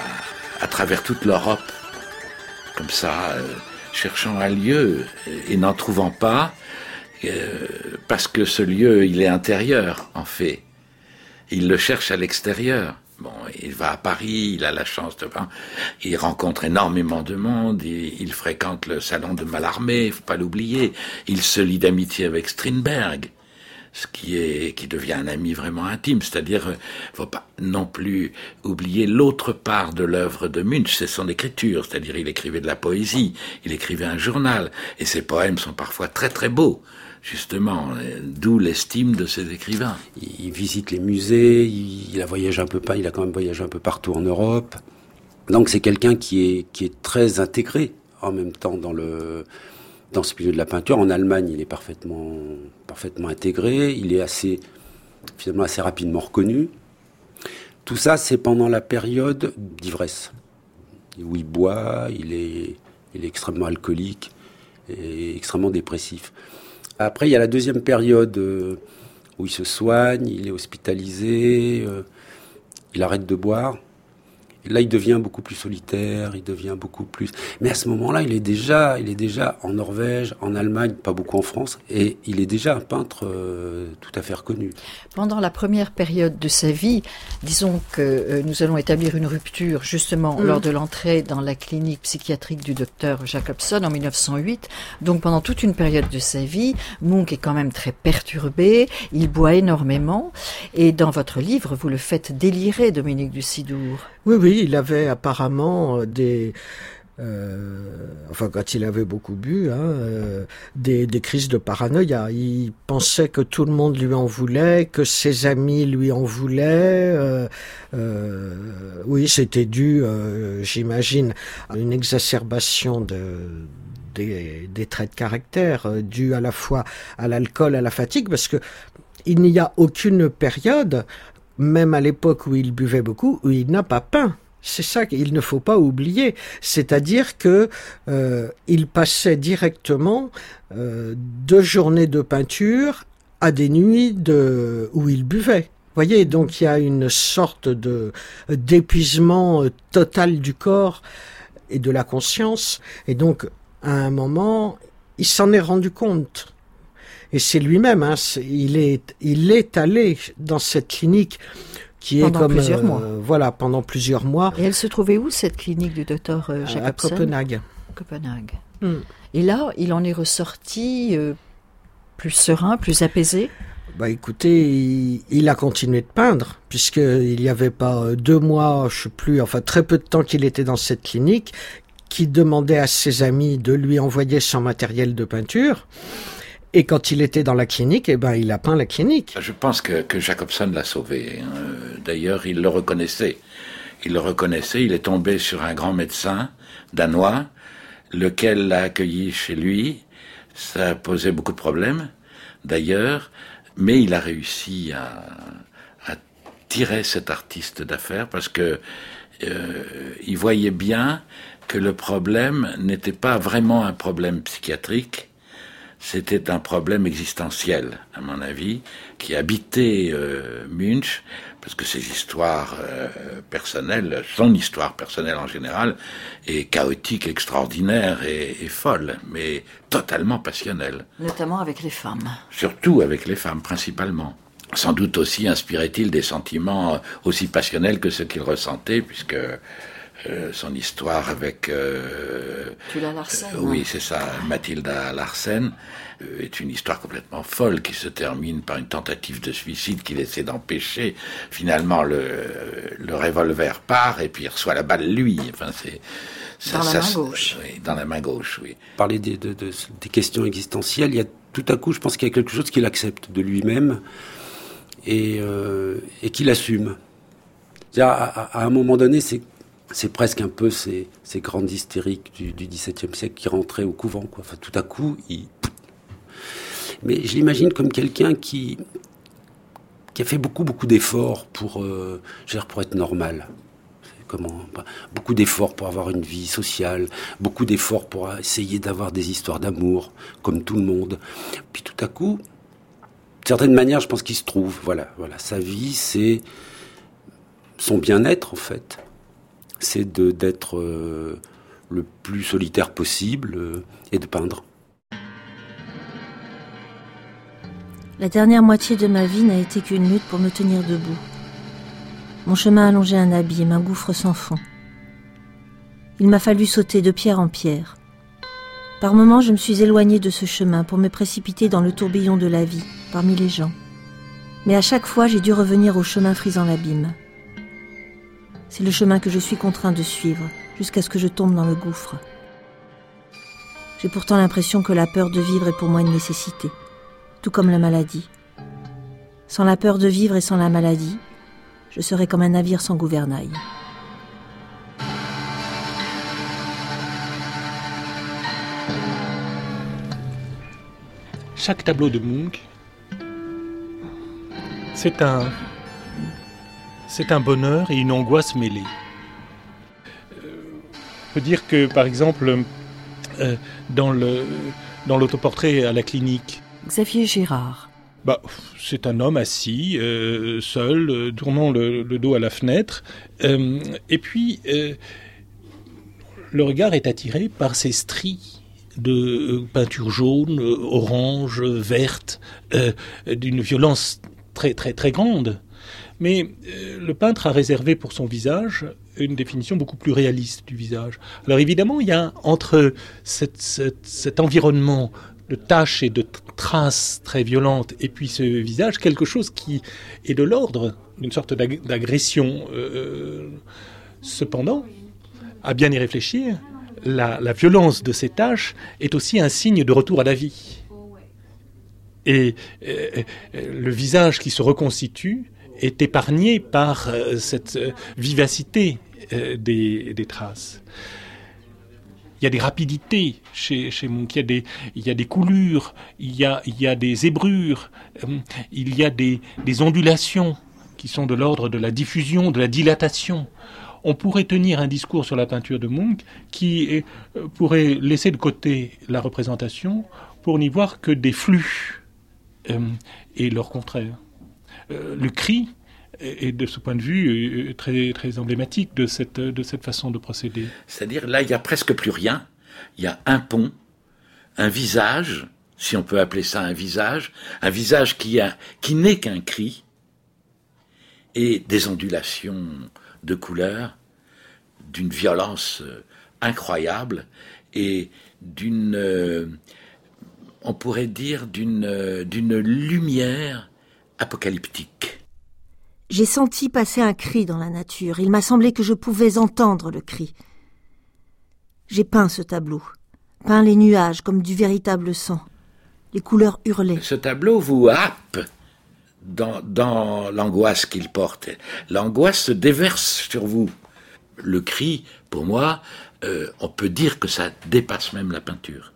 à travers toute l'Europe, comme ça, euh, cherchant un lieu et n'en trouvant pas, euh, parce que ce lieu, il est intérieur, en fait. Il le cherche à l'extérieur. Bon, il va à Paris, il a la chance de... Il rencontre énormément de monde, il, il fréquente le salon de Mallarmé, il faut pas l'oublier. Il se lie d'amitié avec Strindberg, ce qui est, qui devient un ami vraiment intime. C'est-à-dire, faut pas non plus oublier l'autre part de l'œuvre de Munch, c'est son écriture. C'est-à-dire, il écrivait de la poésie, il écrivait un journal, et ses poèmes sont parfois très très beaux. Justement, d'où l'estime de ces écrivains. Il, il visite les musées, il, il a voyagé un peu pas, il a quand même voyagé un peu partout en Europe. Donc c'est quelqu'un qui est qui est très intégré en même temps dans le dans ce milieu de la peinture. En Allemagne, il est parfaitement parfaitement intégré. Il est assez finalement assez rapidement reconnu. Tout ça, c'est pendant la période d'ivresse où il boit, il est il est extrêmement alcoolique et extrêmement dépressif. Après, il y a la deuxième période euh, où il se soigne, il est hospitalisé, euh, il arrête de boire. Et là, il devient beaucoup plus solitaire, il devient beaucoup plus... Mais à ce moment-là, il est déjà, il est déjà en Norvège, en Allemagne, pas beaucoup en France, et il est déjà un peintre euh, tout à fait reconnu. Pendant la première période de sa vie, disons que euh, nous allons établir une rupture justement mmh. lors de l'entrée dans la clinique psychiatrique du docteur Jacobson en mille neuf cent huit. Donc pendant toute une période de sa vie, Munch est quand même très perturbé, il boit énormément, et dans votre livre, vous le faites délirer, Dominique Dussidour. Oui, oui, il avait apparemment des... Euh, enfin, quand il avait beaucoup bu, hein, euh, des, des crises de paranoïa. Il pensait que tout le monde lui en voulait, que ses amis lui en voulaient. Euh, euh, oui, c'était dû, euh, j'imagine, à une exacerbation de... Des, des traits de caractère euh, dus à la fois à l'alcool, à la fatigue, parce que il n'y a aucune période, même à l'époque où il buvait beaucoup, où il n'a pas peint. C'est ça qu'il ne faut pas oublier. C'est-à-dire que euh, il passait directement euh, de journées de peinture à des nuits de, où il buvait. Vous voyez, donc il y a une sorte de d'épuisement total du corps et de la conscience. Et donc, à un moment, il s'en est rendu compte. Et c'est lui-même, hein, c'est, il est, il est allé dans cette clinique qui pendant est comme plusieurs euh, mois. Voilà, pendant plusieurs mois. Et elle se trouvait où, cette clinique du docteur euh, Jacobson ? À Copenhague. Copenhague. Mm. Et là, il en est ressorti euh, plus serein, plus apaisé. Bah écoutez, il, il a continué de peindre, puisqu'il n'y avait pas deux mois, je sais plus, enfin très peu de temps qu'il était dans cette clinique, qui demandait à ses amis de lui envoyer son matériel de peinture. Et quand il était dans la clinique, eh ben, il a peint la clinique. Je pense que, que Jacobson l'a sauvé. D'ailleurs, il le reconnaissait. Il le reconnaissait, il est tombé sur un grand médecin danois, lequel l'a accueilli chez lui. Ça posait beaucoup de problèmes, d'ailleurs, mais il a réussi à, à tirer cet artiste d'affaires parce que euh, il voyait bien que le problème n'était pas vraiment un problème psychiatrique, c'était un problème existentiel, à mon avis, qui habitait euh, Munch, parce que ses histoires euh, personnelles, son histoire personnelle en général, est chaotique, extraordinaire et, et folle, mais totalement passionnelle. Notamment avec les femmes. Surtout avec les femmes, principalement. Sans doute aussi inspirait-il des sentiments aussi passionnels que ceux qu'il ressentait, puisque... Euh, son histoire avec euh, Tulla Larsen, euh, oui c'est ça, Mathilda Larsen euh, est une histoire complètement folle qui se termine par une tentative de suicide qu'il essaie d'empêcher. Finalement le, le revolver part et puis il reçoit la balle lui. Enfin c'est ça, dans ça, la ça, main gauche. Oui, dans la main gauche, oui. Parler des, de, de, des questions existentielles, il y a tout à coup, je pense qu'il y a quelque chose qu'il accepte de lui-même. et, euh, et qu'il assume. À, à, à un moment donné, c'est, c'est presque un peu ces, ces grandes hystériques du, du dix-septième siècle qui rentraient au couvent, quoi. Enfin, tout à coup, il... Mais je l'imagine comme quelqu'un qui, qui a fait beaucoup, beaucoup d'efforts pour, euh, je veux dire, pour être normal. Comment, beaucoup d'efforts pour avoir une vie sociale, beaucoup d'efforts pour essayer d'avoir des histoires d'amour, comme tout le monde. Puis tout à coup, d'une certaine manière, je pense qu'il se trouve. Voilà, voilà. Sa vie, c'est son bien-être, en fait. C'est de, d'être euh, le plus solitaire possible euh, et de peindre. La dernière moitié de ma vie n'a été qu'une lutte pour me tenir debout. Mon chemin allongeait un abîme, un gouffre sans fond. Il m'a fallu sauter de pierre en pierre. Par moments, je me suis éloignée de ce chemin pour me précipiter dans le tourbillon de la vie, parmi les gens. Mais à chaque fois, j'ai dû revenir au chemin frisant l'abîme. C'est le chemin que je suis contraint de suivre, jusqu'à ce que je tombe dans le gouffre. J'ai pourtant l'impression que la peur de vivre est pour moi une nécessité, tout comme la maladie. Sans la peur de vivre et sans la maladie, je serais comme un navire sans gouvernail. Chaque tableau de Munch, c'est un, c'est un bonheur et une angoisse mêlée. Euh, on peut dire que, par exemple, euh, dans, le, dans l'autoportrait à la clinique, Xavier Girard. Bah, c'est un homme assis, euh, seul, euh, tournant le, le dos à la fenêtre. Euh, et puis, euh, le regard est attiré par ces stries de euh, peinture jaune, euh, orange, verte, euh, d'une violence très, très, très grande. Mais euh, le peintre a réservé pour son visage une définition beaucoup plus réaliste du visage. Alors évidemment, il y a entre cette, cette, cet environnement de taches et de traces très violentes, et puis ce visage, quelque chose qui est de l'ordre d'une sorte d'ag- d'agression. Euh, cependant, à bien y réfléchir, la, la violence de ces taches est aussi un signe de retour à la vie. Et euh, le visage qui se reconstitue est épargné par euh, cette euh, vivacité euh, des, des traces. Il y a des rapidités chez, chez Munch, il y a des, il y a des coulures, il y a, il y a des zébrures, euh, il y a des, des ondulations qui sont de l'ordre de la diffusion, de la dilatation. On pourrait tenir un discours sur la peinture de Munch qui euh, pourrait laisser de côté la représentation pour n'y voir que des flux euh, et leur contraire. Euh, le cri est de ce point de vue très, très emblématique de cette, de cette façon de procéder. C'est-à-dire, là, il n'y a presque plus rien. Il y a un pont, un visage, si on peut appeler ça un visage, un visage qui, a, qui n'est qu'un cri, et des ondulations de couleurs, d'une violence incroyable, et d'une, euh, on pourrait dire, d'une, euh, d'une lumière apocalyptique. J'ai senti passer un cri dans la nature. Il m'a semblé que je pouvais entendre le cri. J'ai peint ce tableau, peint les nuages comme du véritable sang. Les couleurs hurlaient. Ce tableau vous happe dans, dans l'angoisse qu'il porte. L'angoisse se déverse sur vous. Le cri, pour moi, euh, on peut dire que ça dépasse même la peinture.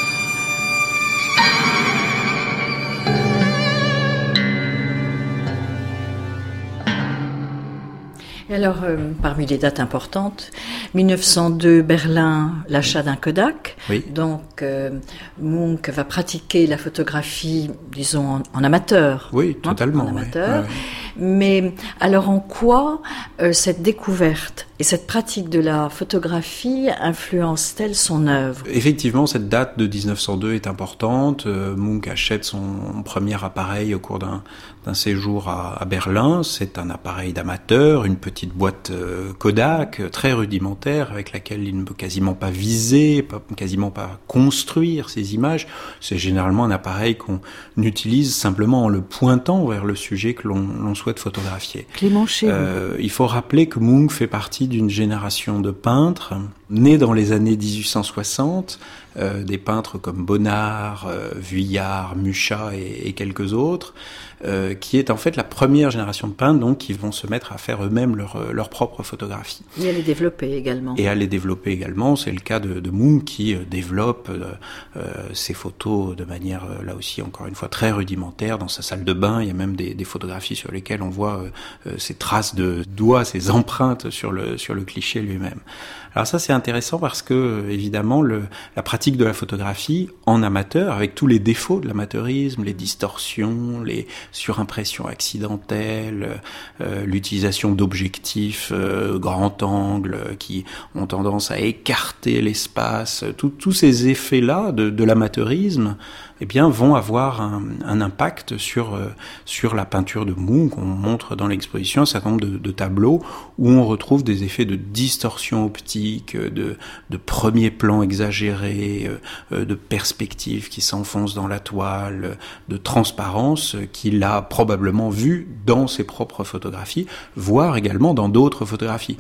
Alors, euh, parmi les dates importantes, mille neuf cent deux, Berlin, l'achat d'un Kodak. Oui. Donc, euh, Munch va pratiquer la photographie, disons, en, en amateur. Oui, hein, totalement. en amateur. Oui. Ouais. Mais alors, en quoi euh, cette découverte et cette pratique de la photographie influence-t-elle son œuvre ? Effectivement, cette date de dix-neuf cent deux est importante. Euh, Munch achète son premier appareil au cours d'un, d'un séjour à, à Berlin. C'est un appareil d'amateur, une petite boîte euh, Kodak, euh, très rudimentaire, avec laquelle il ne peut quasiment pas viser, pas, quasiment pas construire ses images. C'est généralement un appareil qu'on utilise simplement en le pointant vers le sujet que l'on, l'on souhaite photographier. Clément Chéroux. Euh, il faut rappeler que Munch fait partie d'une génération de peintres nés dans les années dix-huit cent soixante, euh, des peintres comme Bonnard, euh, Vuillard, Muchat et, et quelques autres, euh, qui est en fait la première génération de peintres donc qui vont se mettre à faire eux-mêmes leur, leur propre photographie. Et à les développer également. Et à les développer également. C'est le cas de, de Munch qui euh, développe euh, euh, ses photos de manière, euh, là aussi, encore une fois, très rudimentaire. Dans sa salle de bain, il y a même des, des photographies sur lesquelles on voit euh, ces traces de doigts, ces empreintes sur le, sur le cliché lui-même. Alors ça, c'est intéressant parce que, évidemment, le, la pratique de la photographie en amateur, avec tous les défauts de l'amateurisme, les distorsions, les surimpressions accidentelles, euh, l'utilisation d'objectifs euh, grand angle qui ont tendance à écarter l'espace, tous ces effets-là de, de l'amateurisme, eh bien, vont avoir un, un impact sur euh, sur la peinture de Munch. On montre dans l'exposition un certain nombre de, de tableaux où on retrouve des effets de distorsion optique, de de premier plan exagéré, euh, de perspectives qui s'enfoncent dans la toile, de transparence qu'il a probablement vu dans ses propres photographies, voire également dans d'autres photographies.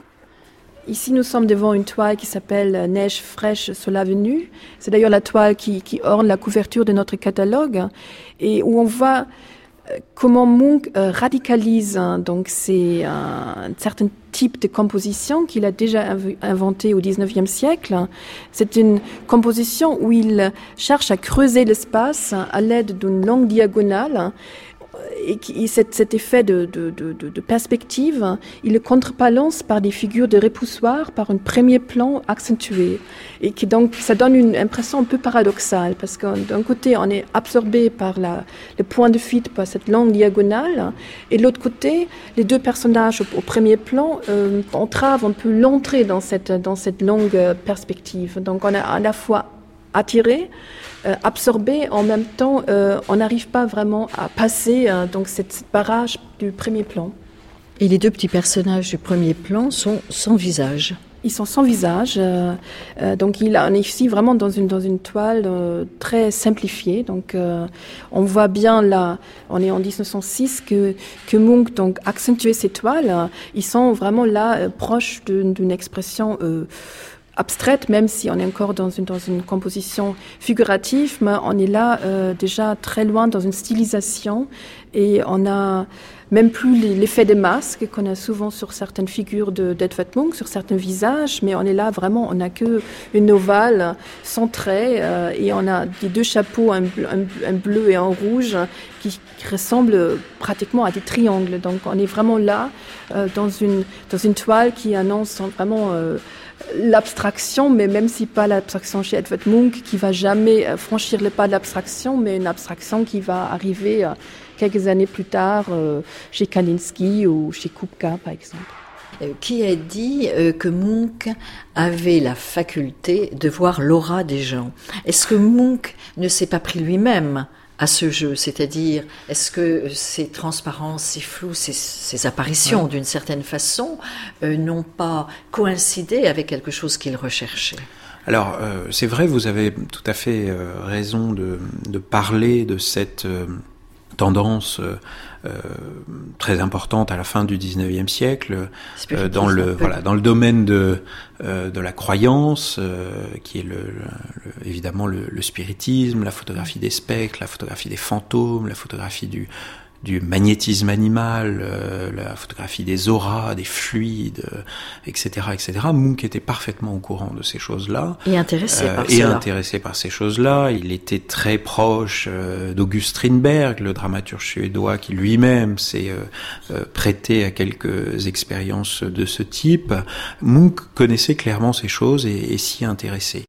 Ici, nous sommes devant une toile qui s'appelle « Neige fraîche sur l'avenue ». C'est d'ailleurs la toile qui, qui orne la couverture de notre catalogue et où on voit comment Munch euh, radicalise hein, donc c'est un certain type de composition qu'il a déjà inv- inventé au dix-neuvième siècle. C'est une composition où il cherche à creuser l'espace à l'aide d'une longue diagonale. Et, qui, et cet, cet effet de, de, de, de perspective, il le contrebalance par des figures de repoussoir, par un premier plan accentué. Et qui donc, ça donne une impression un peu paradoxale, parce que d'un côté, on est absorbé par la, le point de fuite, par cette longue diagonale, et de l'autre côté, les deux personnages au, au premier plan euh, entravent un peu l'entrée dans cette, dans cette longue perspective. Donc on est à la fois attiré, euh, absorbé, en même temps, euh, on n'arrive pas vraiment à passer euh, donc cette, cette barrage du premier plan. Et les deux petits personnages du premier plan sont sans visage. Ils sont sans visage, euh, euh, donc il, on est ici vraiment dans une, dans une toile euh, très simplifiée. Donc euh, on voit bien là, on est en dix-neuf cent six, que, que Munch donc, accentuait ces toiles. Euh, ils sont vraiment là euh, proches d'une, d'une expression euh, abstraite, même si on est encore dans une, dans une composition figurative, mais on est là euh, déjà très loin dans une stylisation et on a même plus l'effet des masques qu'on a souvent sur certaines figures de, d'Edvard Munch, sur certains visages, mais on est là vraiment, on n'a que une ovale sans trait euh, et on a des deux chapeaux, un bleu, un, un bleu et un rouge, qui, qui ressemblent pratiquement à des triangles. Donc on est vraiment là euh, dans une dans une toile qui annonce vraiment euh, l'abstraction, mais même si pas l'abstraction chez Edvard Munch, qui va jamais franchir le pas de l'abstraction, mais une abstraction qui va arriver euh, quelques années plus tard euh, chez Kandinsky ou chez Kupka, par exemple. Qui a dit euh, que Munch avait la faculté de voir l'aura des gens? Est-ce que Munch ne s'est pas pris lui-même à ce jeu? C'est-à-dire, est-ce que ces transparences, ces flous, ces, ces apparitions, ouais. d'une certaine façon, euh, n'ont pas coïncidé avec quelque chose qu'il recherchait? Alors, euh, c'est vrai, vous avez tout à fait euh, raison de, de parler de cette euh, tendance euh, euh, très importante à la fin du dix-neuvième siècle euh, dans le voilà dans le domaine de euh, de la croyance euh, qui est le, le évidemment le, le spiritisme, la photographie des spectres, la photographie des fantômes, la photographie du du magnétisme animal, euh, la photographie des auras, des fluides, euh, et cetera, et cetera. Munch était parfaitement au courant de ces choses-là. Et intéressé euh, par et cela. intéressé par ces choses-là. Il était très proche euh, d'August Strindberg, le dramaturge suédois, qui lui-même s'est euh, euh, prêté à quelques expériences de ce type. Munch connaissait clairement ces choses et, et s'y intéressait.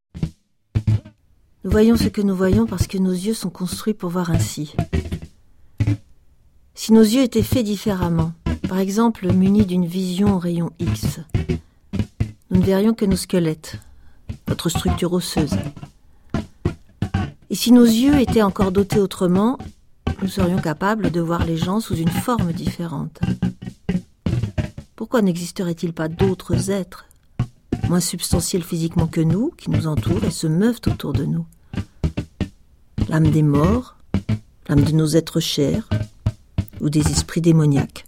Nous voyons ce que nous voyons parce que nos yeux sont construits pour voir ainsi. Si nos yeux étaient faits différemment, par exemple munis d'une vision au rayon X, nous ne verrions que nos squelettes, notre structure osseuse. Et si nos yeux étaient encore dotés autrement, nous serions capables de voir les gens sous une forme différente. Pourquoi n'existerait-il pas d'autres êtres, moins substantiels physiquement que nous, qui nous entourent et se meuvent autour de nous? L'âme des morts, l'âme de nos êtres chers, ou des esprits démoniaques.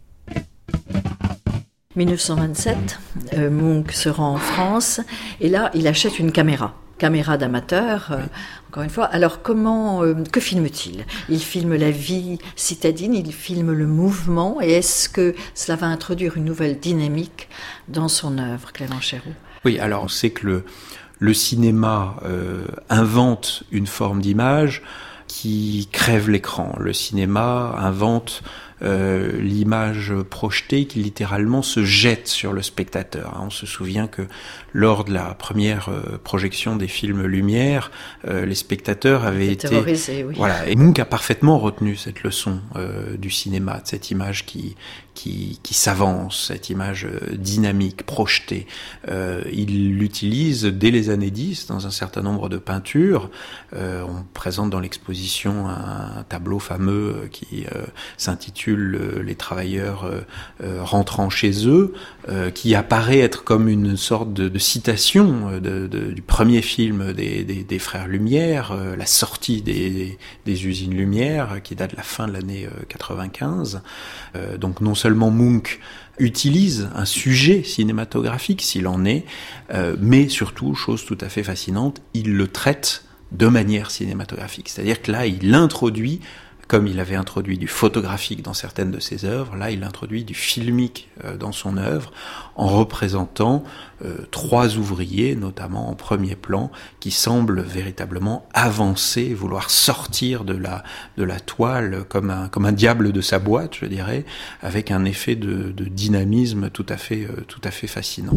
dix-neuf cent vingt-sept, euh, Munch se rend en France et là, il achète une caméra. caméra d'amateur, euh, encore une fois. Alors comment, euh, que filme-t-il ? Il filme la vie citadine, il filme le mouvement, et est-ce que cela va introduire une nouvelle dynamique dans son œuvre, Clément Chéroux ? Oui, alors on sait que le, le cinéma euh, invente une forme d'image qui crève l'écran. Le cinéma invente euh, l'image projetée qui littéralement se jette sur le spectateur. On se souvient que lors de la première euh, projection des films Lumière, euh, les spectateurs avaient été terrorisés, oui. Voilà, et Munch a parfaitement retenu cette leçon euh, du cinéma, de cette image qui qui, qui s'avance, cette image euh, dynamique, projetée. Euh, il l'utilise dès les années dix dans un certain nombre de peintures. Euh, on présente dans l'exposition un, un tableau fameux qui euh, s'intitule euh, « Les travailleurs euh, euh, rentrant chez eux euh, », qui apparaît être comme une sorte de, de citation de, de, du premier film des, des, des frères Lumière, euh, la sortie des, des, des usines Lumière, qui date de la fin de l'année euh, quatre-vingt-quinze. Euh, donc non seulement Munch utilise un sujet cinématographique, s'il en est, euh, mais surtout, chose tout à fait fascinante, il le traite de manière cinématographique. C'est-à-dire que là, il introduit, comme il avait introduit du photographique dans certaines de ses œuvres, là, il introduit du filmique euh, dans son œuvre, en représentant euh, trois ouvriers, notamment en premier plan, qui semblent véritablement avancer, vouloir sortir de la de la toile comme un comme un diable de sa boîte, je dirais, avec un effet de, de dynamisme tout à fait euh, tout à fait fascinant.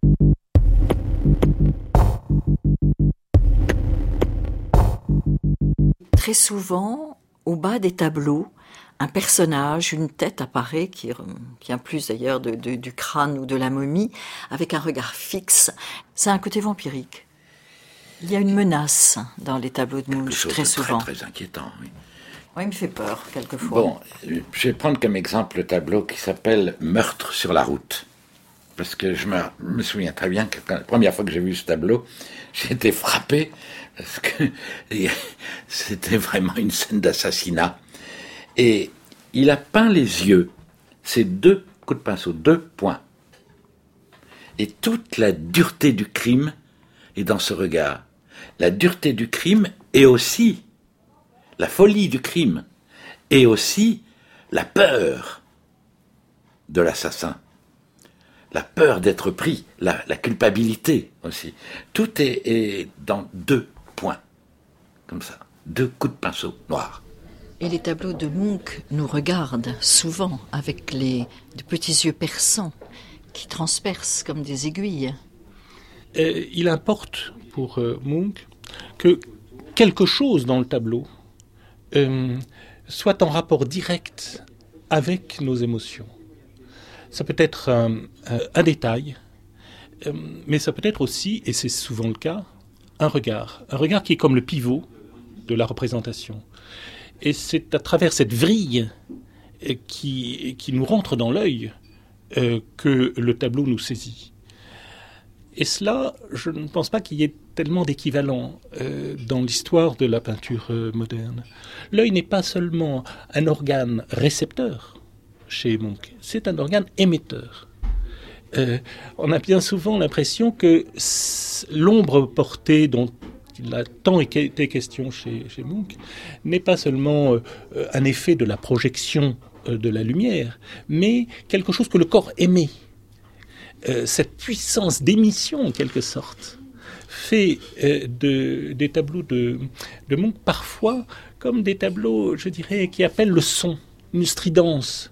Très souvent, au bas des tableaux, un personnage, une tête apparaît, qui vient plus d'ailleurs de, de, du crâne ou de la momie, avec un regard fixe. C'est un côté vampirique. Il y a une menace dans les tableaux de Munch, très souvent. Très, très inquiétant, oui. Oui, il me fait peur, quelquefois. Bon, je vais prendre comme exemple le tableau qui s'appelle « Meurtre sur la route ». Parce que je me, me souviens très bien que quand, la première fois que j'ai vu ce tableau, j'ai été frappé, parce que c'était vraiment une scène d'assassinat. Et il a peint les yeux, ces deux coups de pinceau, deux points. Et toute la dureté du crime est dans ce regard. La dureté du crime et aussi la folie du crime, et aussi la peur de l'assassin. La peur d'être pris, la, la culpabilité aussi. Tout est, est dans deux points, comme ça, deux coups de pinceau noirs. Et les tableaux de Munch nous regardent souvent avec les de petits yeux perçants qui transpercent comme des aiguilles. Et il importe pour euh, Munch que quelque chose dans le tableau euh, soit en rapport direct avec nos émotions. Ça peut être un, un, un détail, euh, mais ça peut être aussi, et c'est souvent le cas, un regard. Un regard qui est comme le pivot de la représentation. Et c'est à travers cette vrille euh, qui, qui nous rentre dans l'œil euh, que le tableau nous saisit. Et cela, je ne pense pas qu'il y ait tellement d'équivalent euh, dans l'histoire de la peinture euh, moderne. L'œil n'est pas seulement un organe récepteur chez Munch, c'est un organe émetteur. Euh, on a bien souvent l'impression que l'ombre portée dont il a tant été question chez, chez Munch n'est pas seulement euh, un effet de la projection euh, de la lumière, mais quelque chose que le corps émet. Euh, cette puissance d'émission, en quelque sorte, fait euh, de, des tableaux de, de Munch parfois comme des tableaux, je dirais, qui appellent le son, une stridence.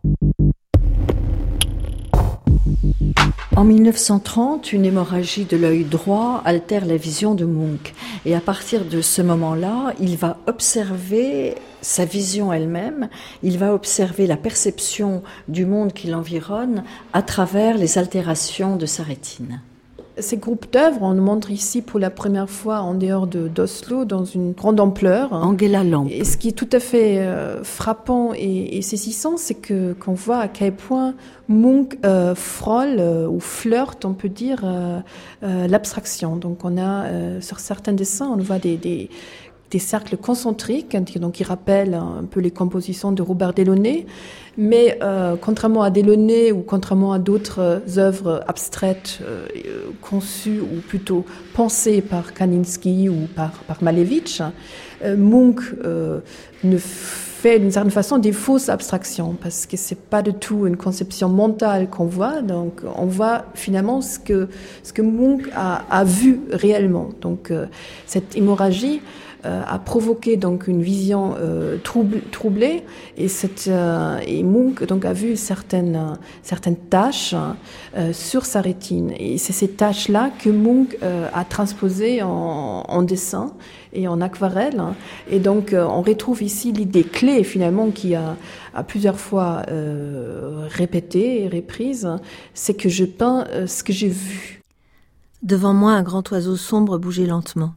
En mille neuf cent trente, une hémorragie de l'œil droit altère la vision de Munch. Et à partir de ce moment-là, il va observer sa vision elle-même, il va observer la perception du monde qui l'environne à travers les altérations de sa rétine. Ces groupes d'œuvres, on nous montre ici pour la première fois en dehors de, d'Oslo, dans une grande ampleur. Angela Lamp. Et ce qui est tout à fait euh, frappant et, et saisissant, c'est que qu'on voit à quel point Munch euh, frôle euh, ou flirte, on peut dire, euh, euh, l'abstraction. Donc on a, euh, sur certains dessins, on voit des, des des cercles concentriques, donc qui rappellent un peu les compositions de Robert Delaunay. Mais euh, contrairement à Delaunay ou contrairement à d'autres œuvres abstraites euh, conçues ou plutôt pensées par Kandinsky ou par, par Malevich, euh, Munch euh, ne fait d'une certaine façon des fausses abstractions parce que c'est pas du tout une conception mentale qu'on voit. Donc on voit finalement ce que ce que Munch a, a vu réellement. Donc euh, cette hémorragie Euh, a provoqué donc une vision euh, trouble, troublée et, cette, euh, et Munch donc a vu certaines, euh, certaines taches euh, sur sa rétine et c'est ces taches-là que Munch euh, a transposées en, en dessin et en aquarelle et donc euh, on retrouve ici l'idée clé finalement qui a, a plusieurs fois euh, répété et reprise, c'est que je peins euh, ce que j'ai vu. Devant moi, un grand oiseau sombre bougeait lentement.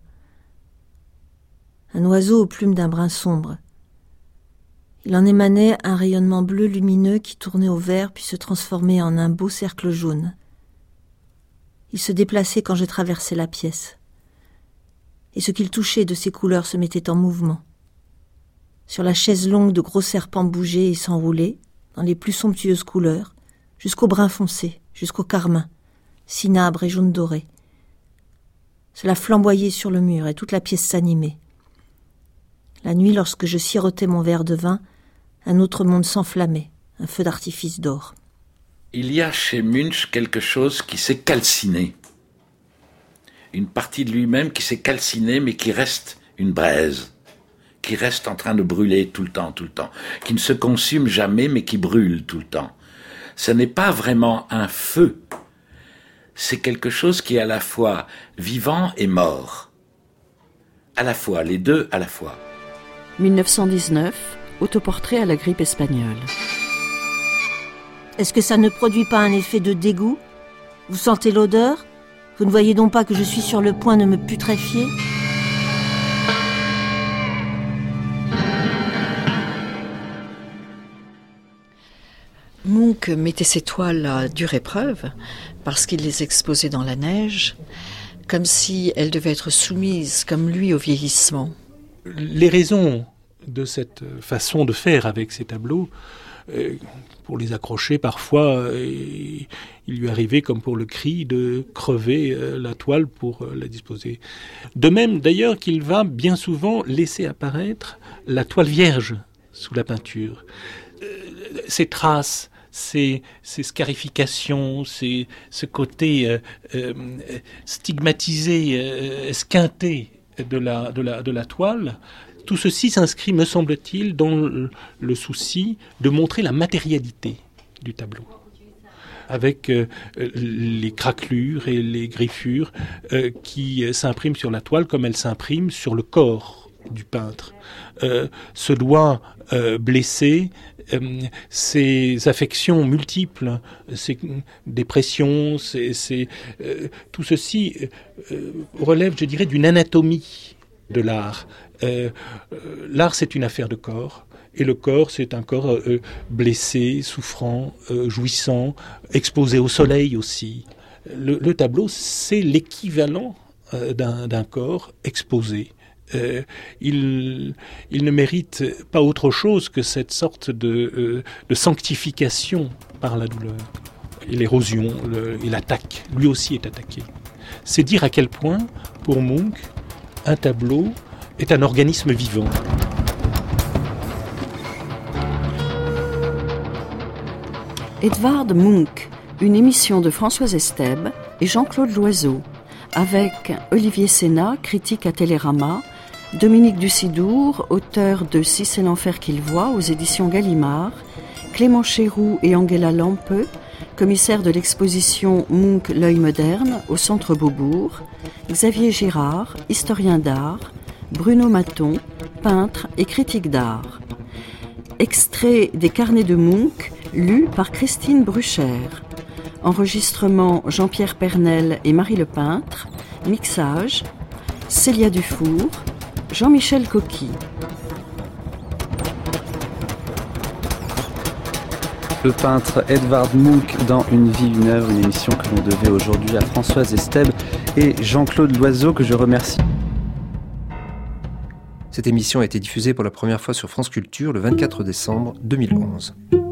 Un oiseau aux plumes d'un brun sombre. Il en émanait un rayonnement bleu lumineux qui tournait au vert puis se transformait en un beau cercle jaune. Il se déplaçait quand je traversais la pièce. Et ce qu'il touchait de ses couleurs se mettait en mouvement. Sur la chaise longue, de gros serpents bougeaient et s'enroulaient, dans les plus somptueuses couleurs, jusqu'au brun foncé, jusqu'au carmin, cinabre et jaune doré. Cela flamboyait sur le mur et toute la pièce s'animait. La nuit, lorsque je sirotais mon verre de vin, un autre monde s'enflammait, un feu d'artifice d'or. Il y a chez Munch quelque chose qui s'est calciné. Une partie de lui-même qui s'est calcinée, mais qui reste une braise, qui reste en train de brûler tout le temps, tout le temps, qui ne se consume jamais, mais qui brûle tout le temps. Ce n'est pas vraiment un feu, c'est quelque chose qui est à la fois vivant et mort. À la fois, les deux à la fois. dix-neuf cent dix-neuf, autoportrait à la grippe espagnole. Est-ce que ça ne produit pas un effet de dégoût? Vous sentez l'odeur? Vous ne voyez donc pas que je suis sur le point de me putréfier? Munch mettait ses toiles à dure épreuve parce qu'il les exposait dans la neige, comme si elles devaient être soumises, comme lui, au vieillissement. Les raisons de cette façon de faire avec ces tableaux, euh, pour les accrocher parfois, euh, il lui arrivait, comme pour le cri, de crever euh, la toile pour euh, la disposer. De même, d'ailleurs, qu'il va bien souvent laisser apparaître la toile vierge sous la peinture. Euh, ces traces, ces, ces scarifications, ces, ce côté euh, euh, stigmatisé, euh, esquinté, De la, de, la, de la toile, tout ceci s'inscrit, me semble-t-il, dans le, le souci de montrer la matérialité du tableau, avec euh, les craquelures et les griffures euh, qui s'impriment sur la toile comme elles s'impriment sur le corps du peintre. Euh, ce doigt euh, blessé, euh, ces affections multiples, ces dépressions, ces, ces, euh, tout ceci euh, relève, je dirais, d'une anatomie de l'art. Euh, euh, l'art, c'est une affaire de corps, et le corps, c'est un corps euh, blessé, souffrant, euh, jouissant, exposé au soleil aussi. Le, le tableau, c'est l'équivalent euh, d'un, d'un corps exposé. Euh, il, il ne mérite pas autre chose que cette sorte de, euh, de sanctification par la douleur et l'érosion le, et l'attaque. Lui aussi est attaqué. C'est dire à quel point, pour Munch, un tableau est un organisme vivant. Edvard Munch, une émission de Françoise Estèbe et Jean-Claude Loiseau, avec Olivier Sénat, critique à Télérama, Dominique Dussidour, auteur de Si c'est l'enfer qu'il voit aux éditions Gallimard, Clément Chéroux et Angela Lampe, commissaire de l'exposition Munch l'œil moderne au Centre Beaubourg, Xavier Girard, historien d'art, Bruno Maton, peintre et critique d'art. Extrait des carnets de Munch, lu par Christine Bruchère. Enregistrement Jean-Pierre Pernel et Marie Le Peintre. Mixage Célia Dufour, Jean-Michel Coqui. Le peintre Edvard Munch dans Une vie, une œuvre, une émission que l'on devait aujourd'hui à Françoise Estèbe et Jean-Claude Loiseau, que je remercie. Cette émission a été diffusée pour la première fois sur France Culture le vingt-quatre décembre deux mille onze.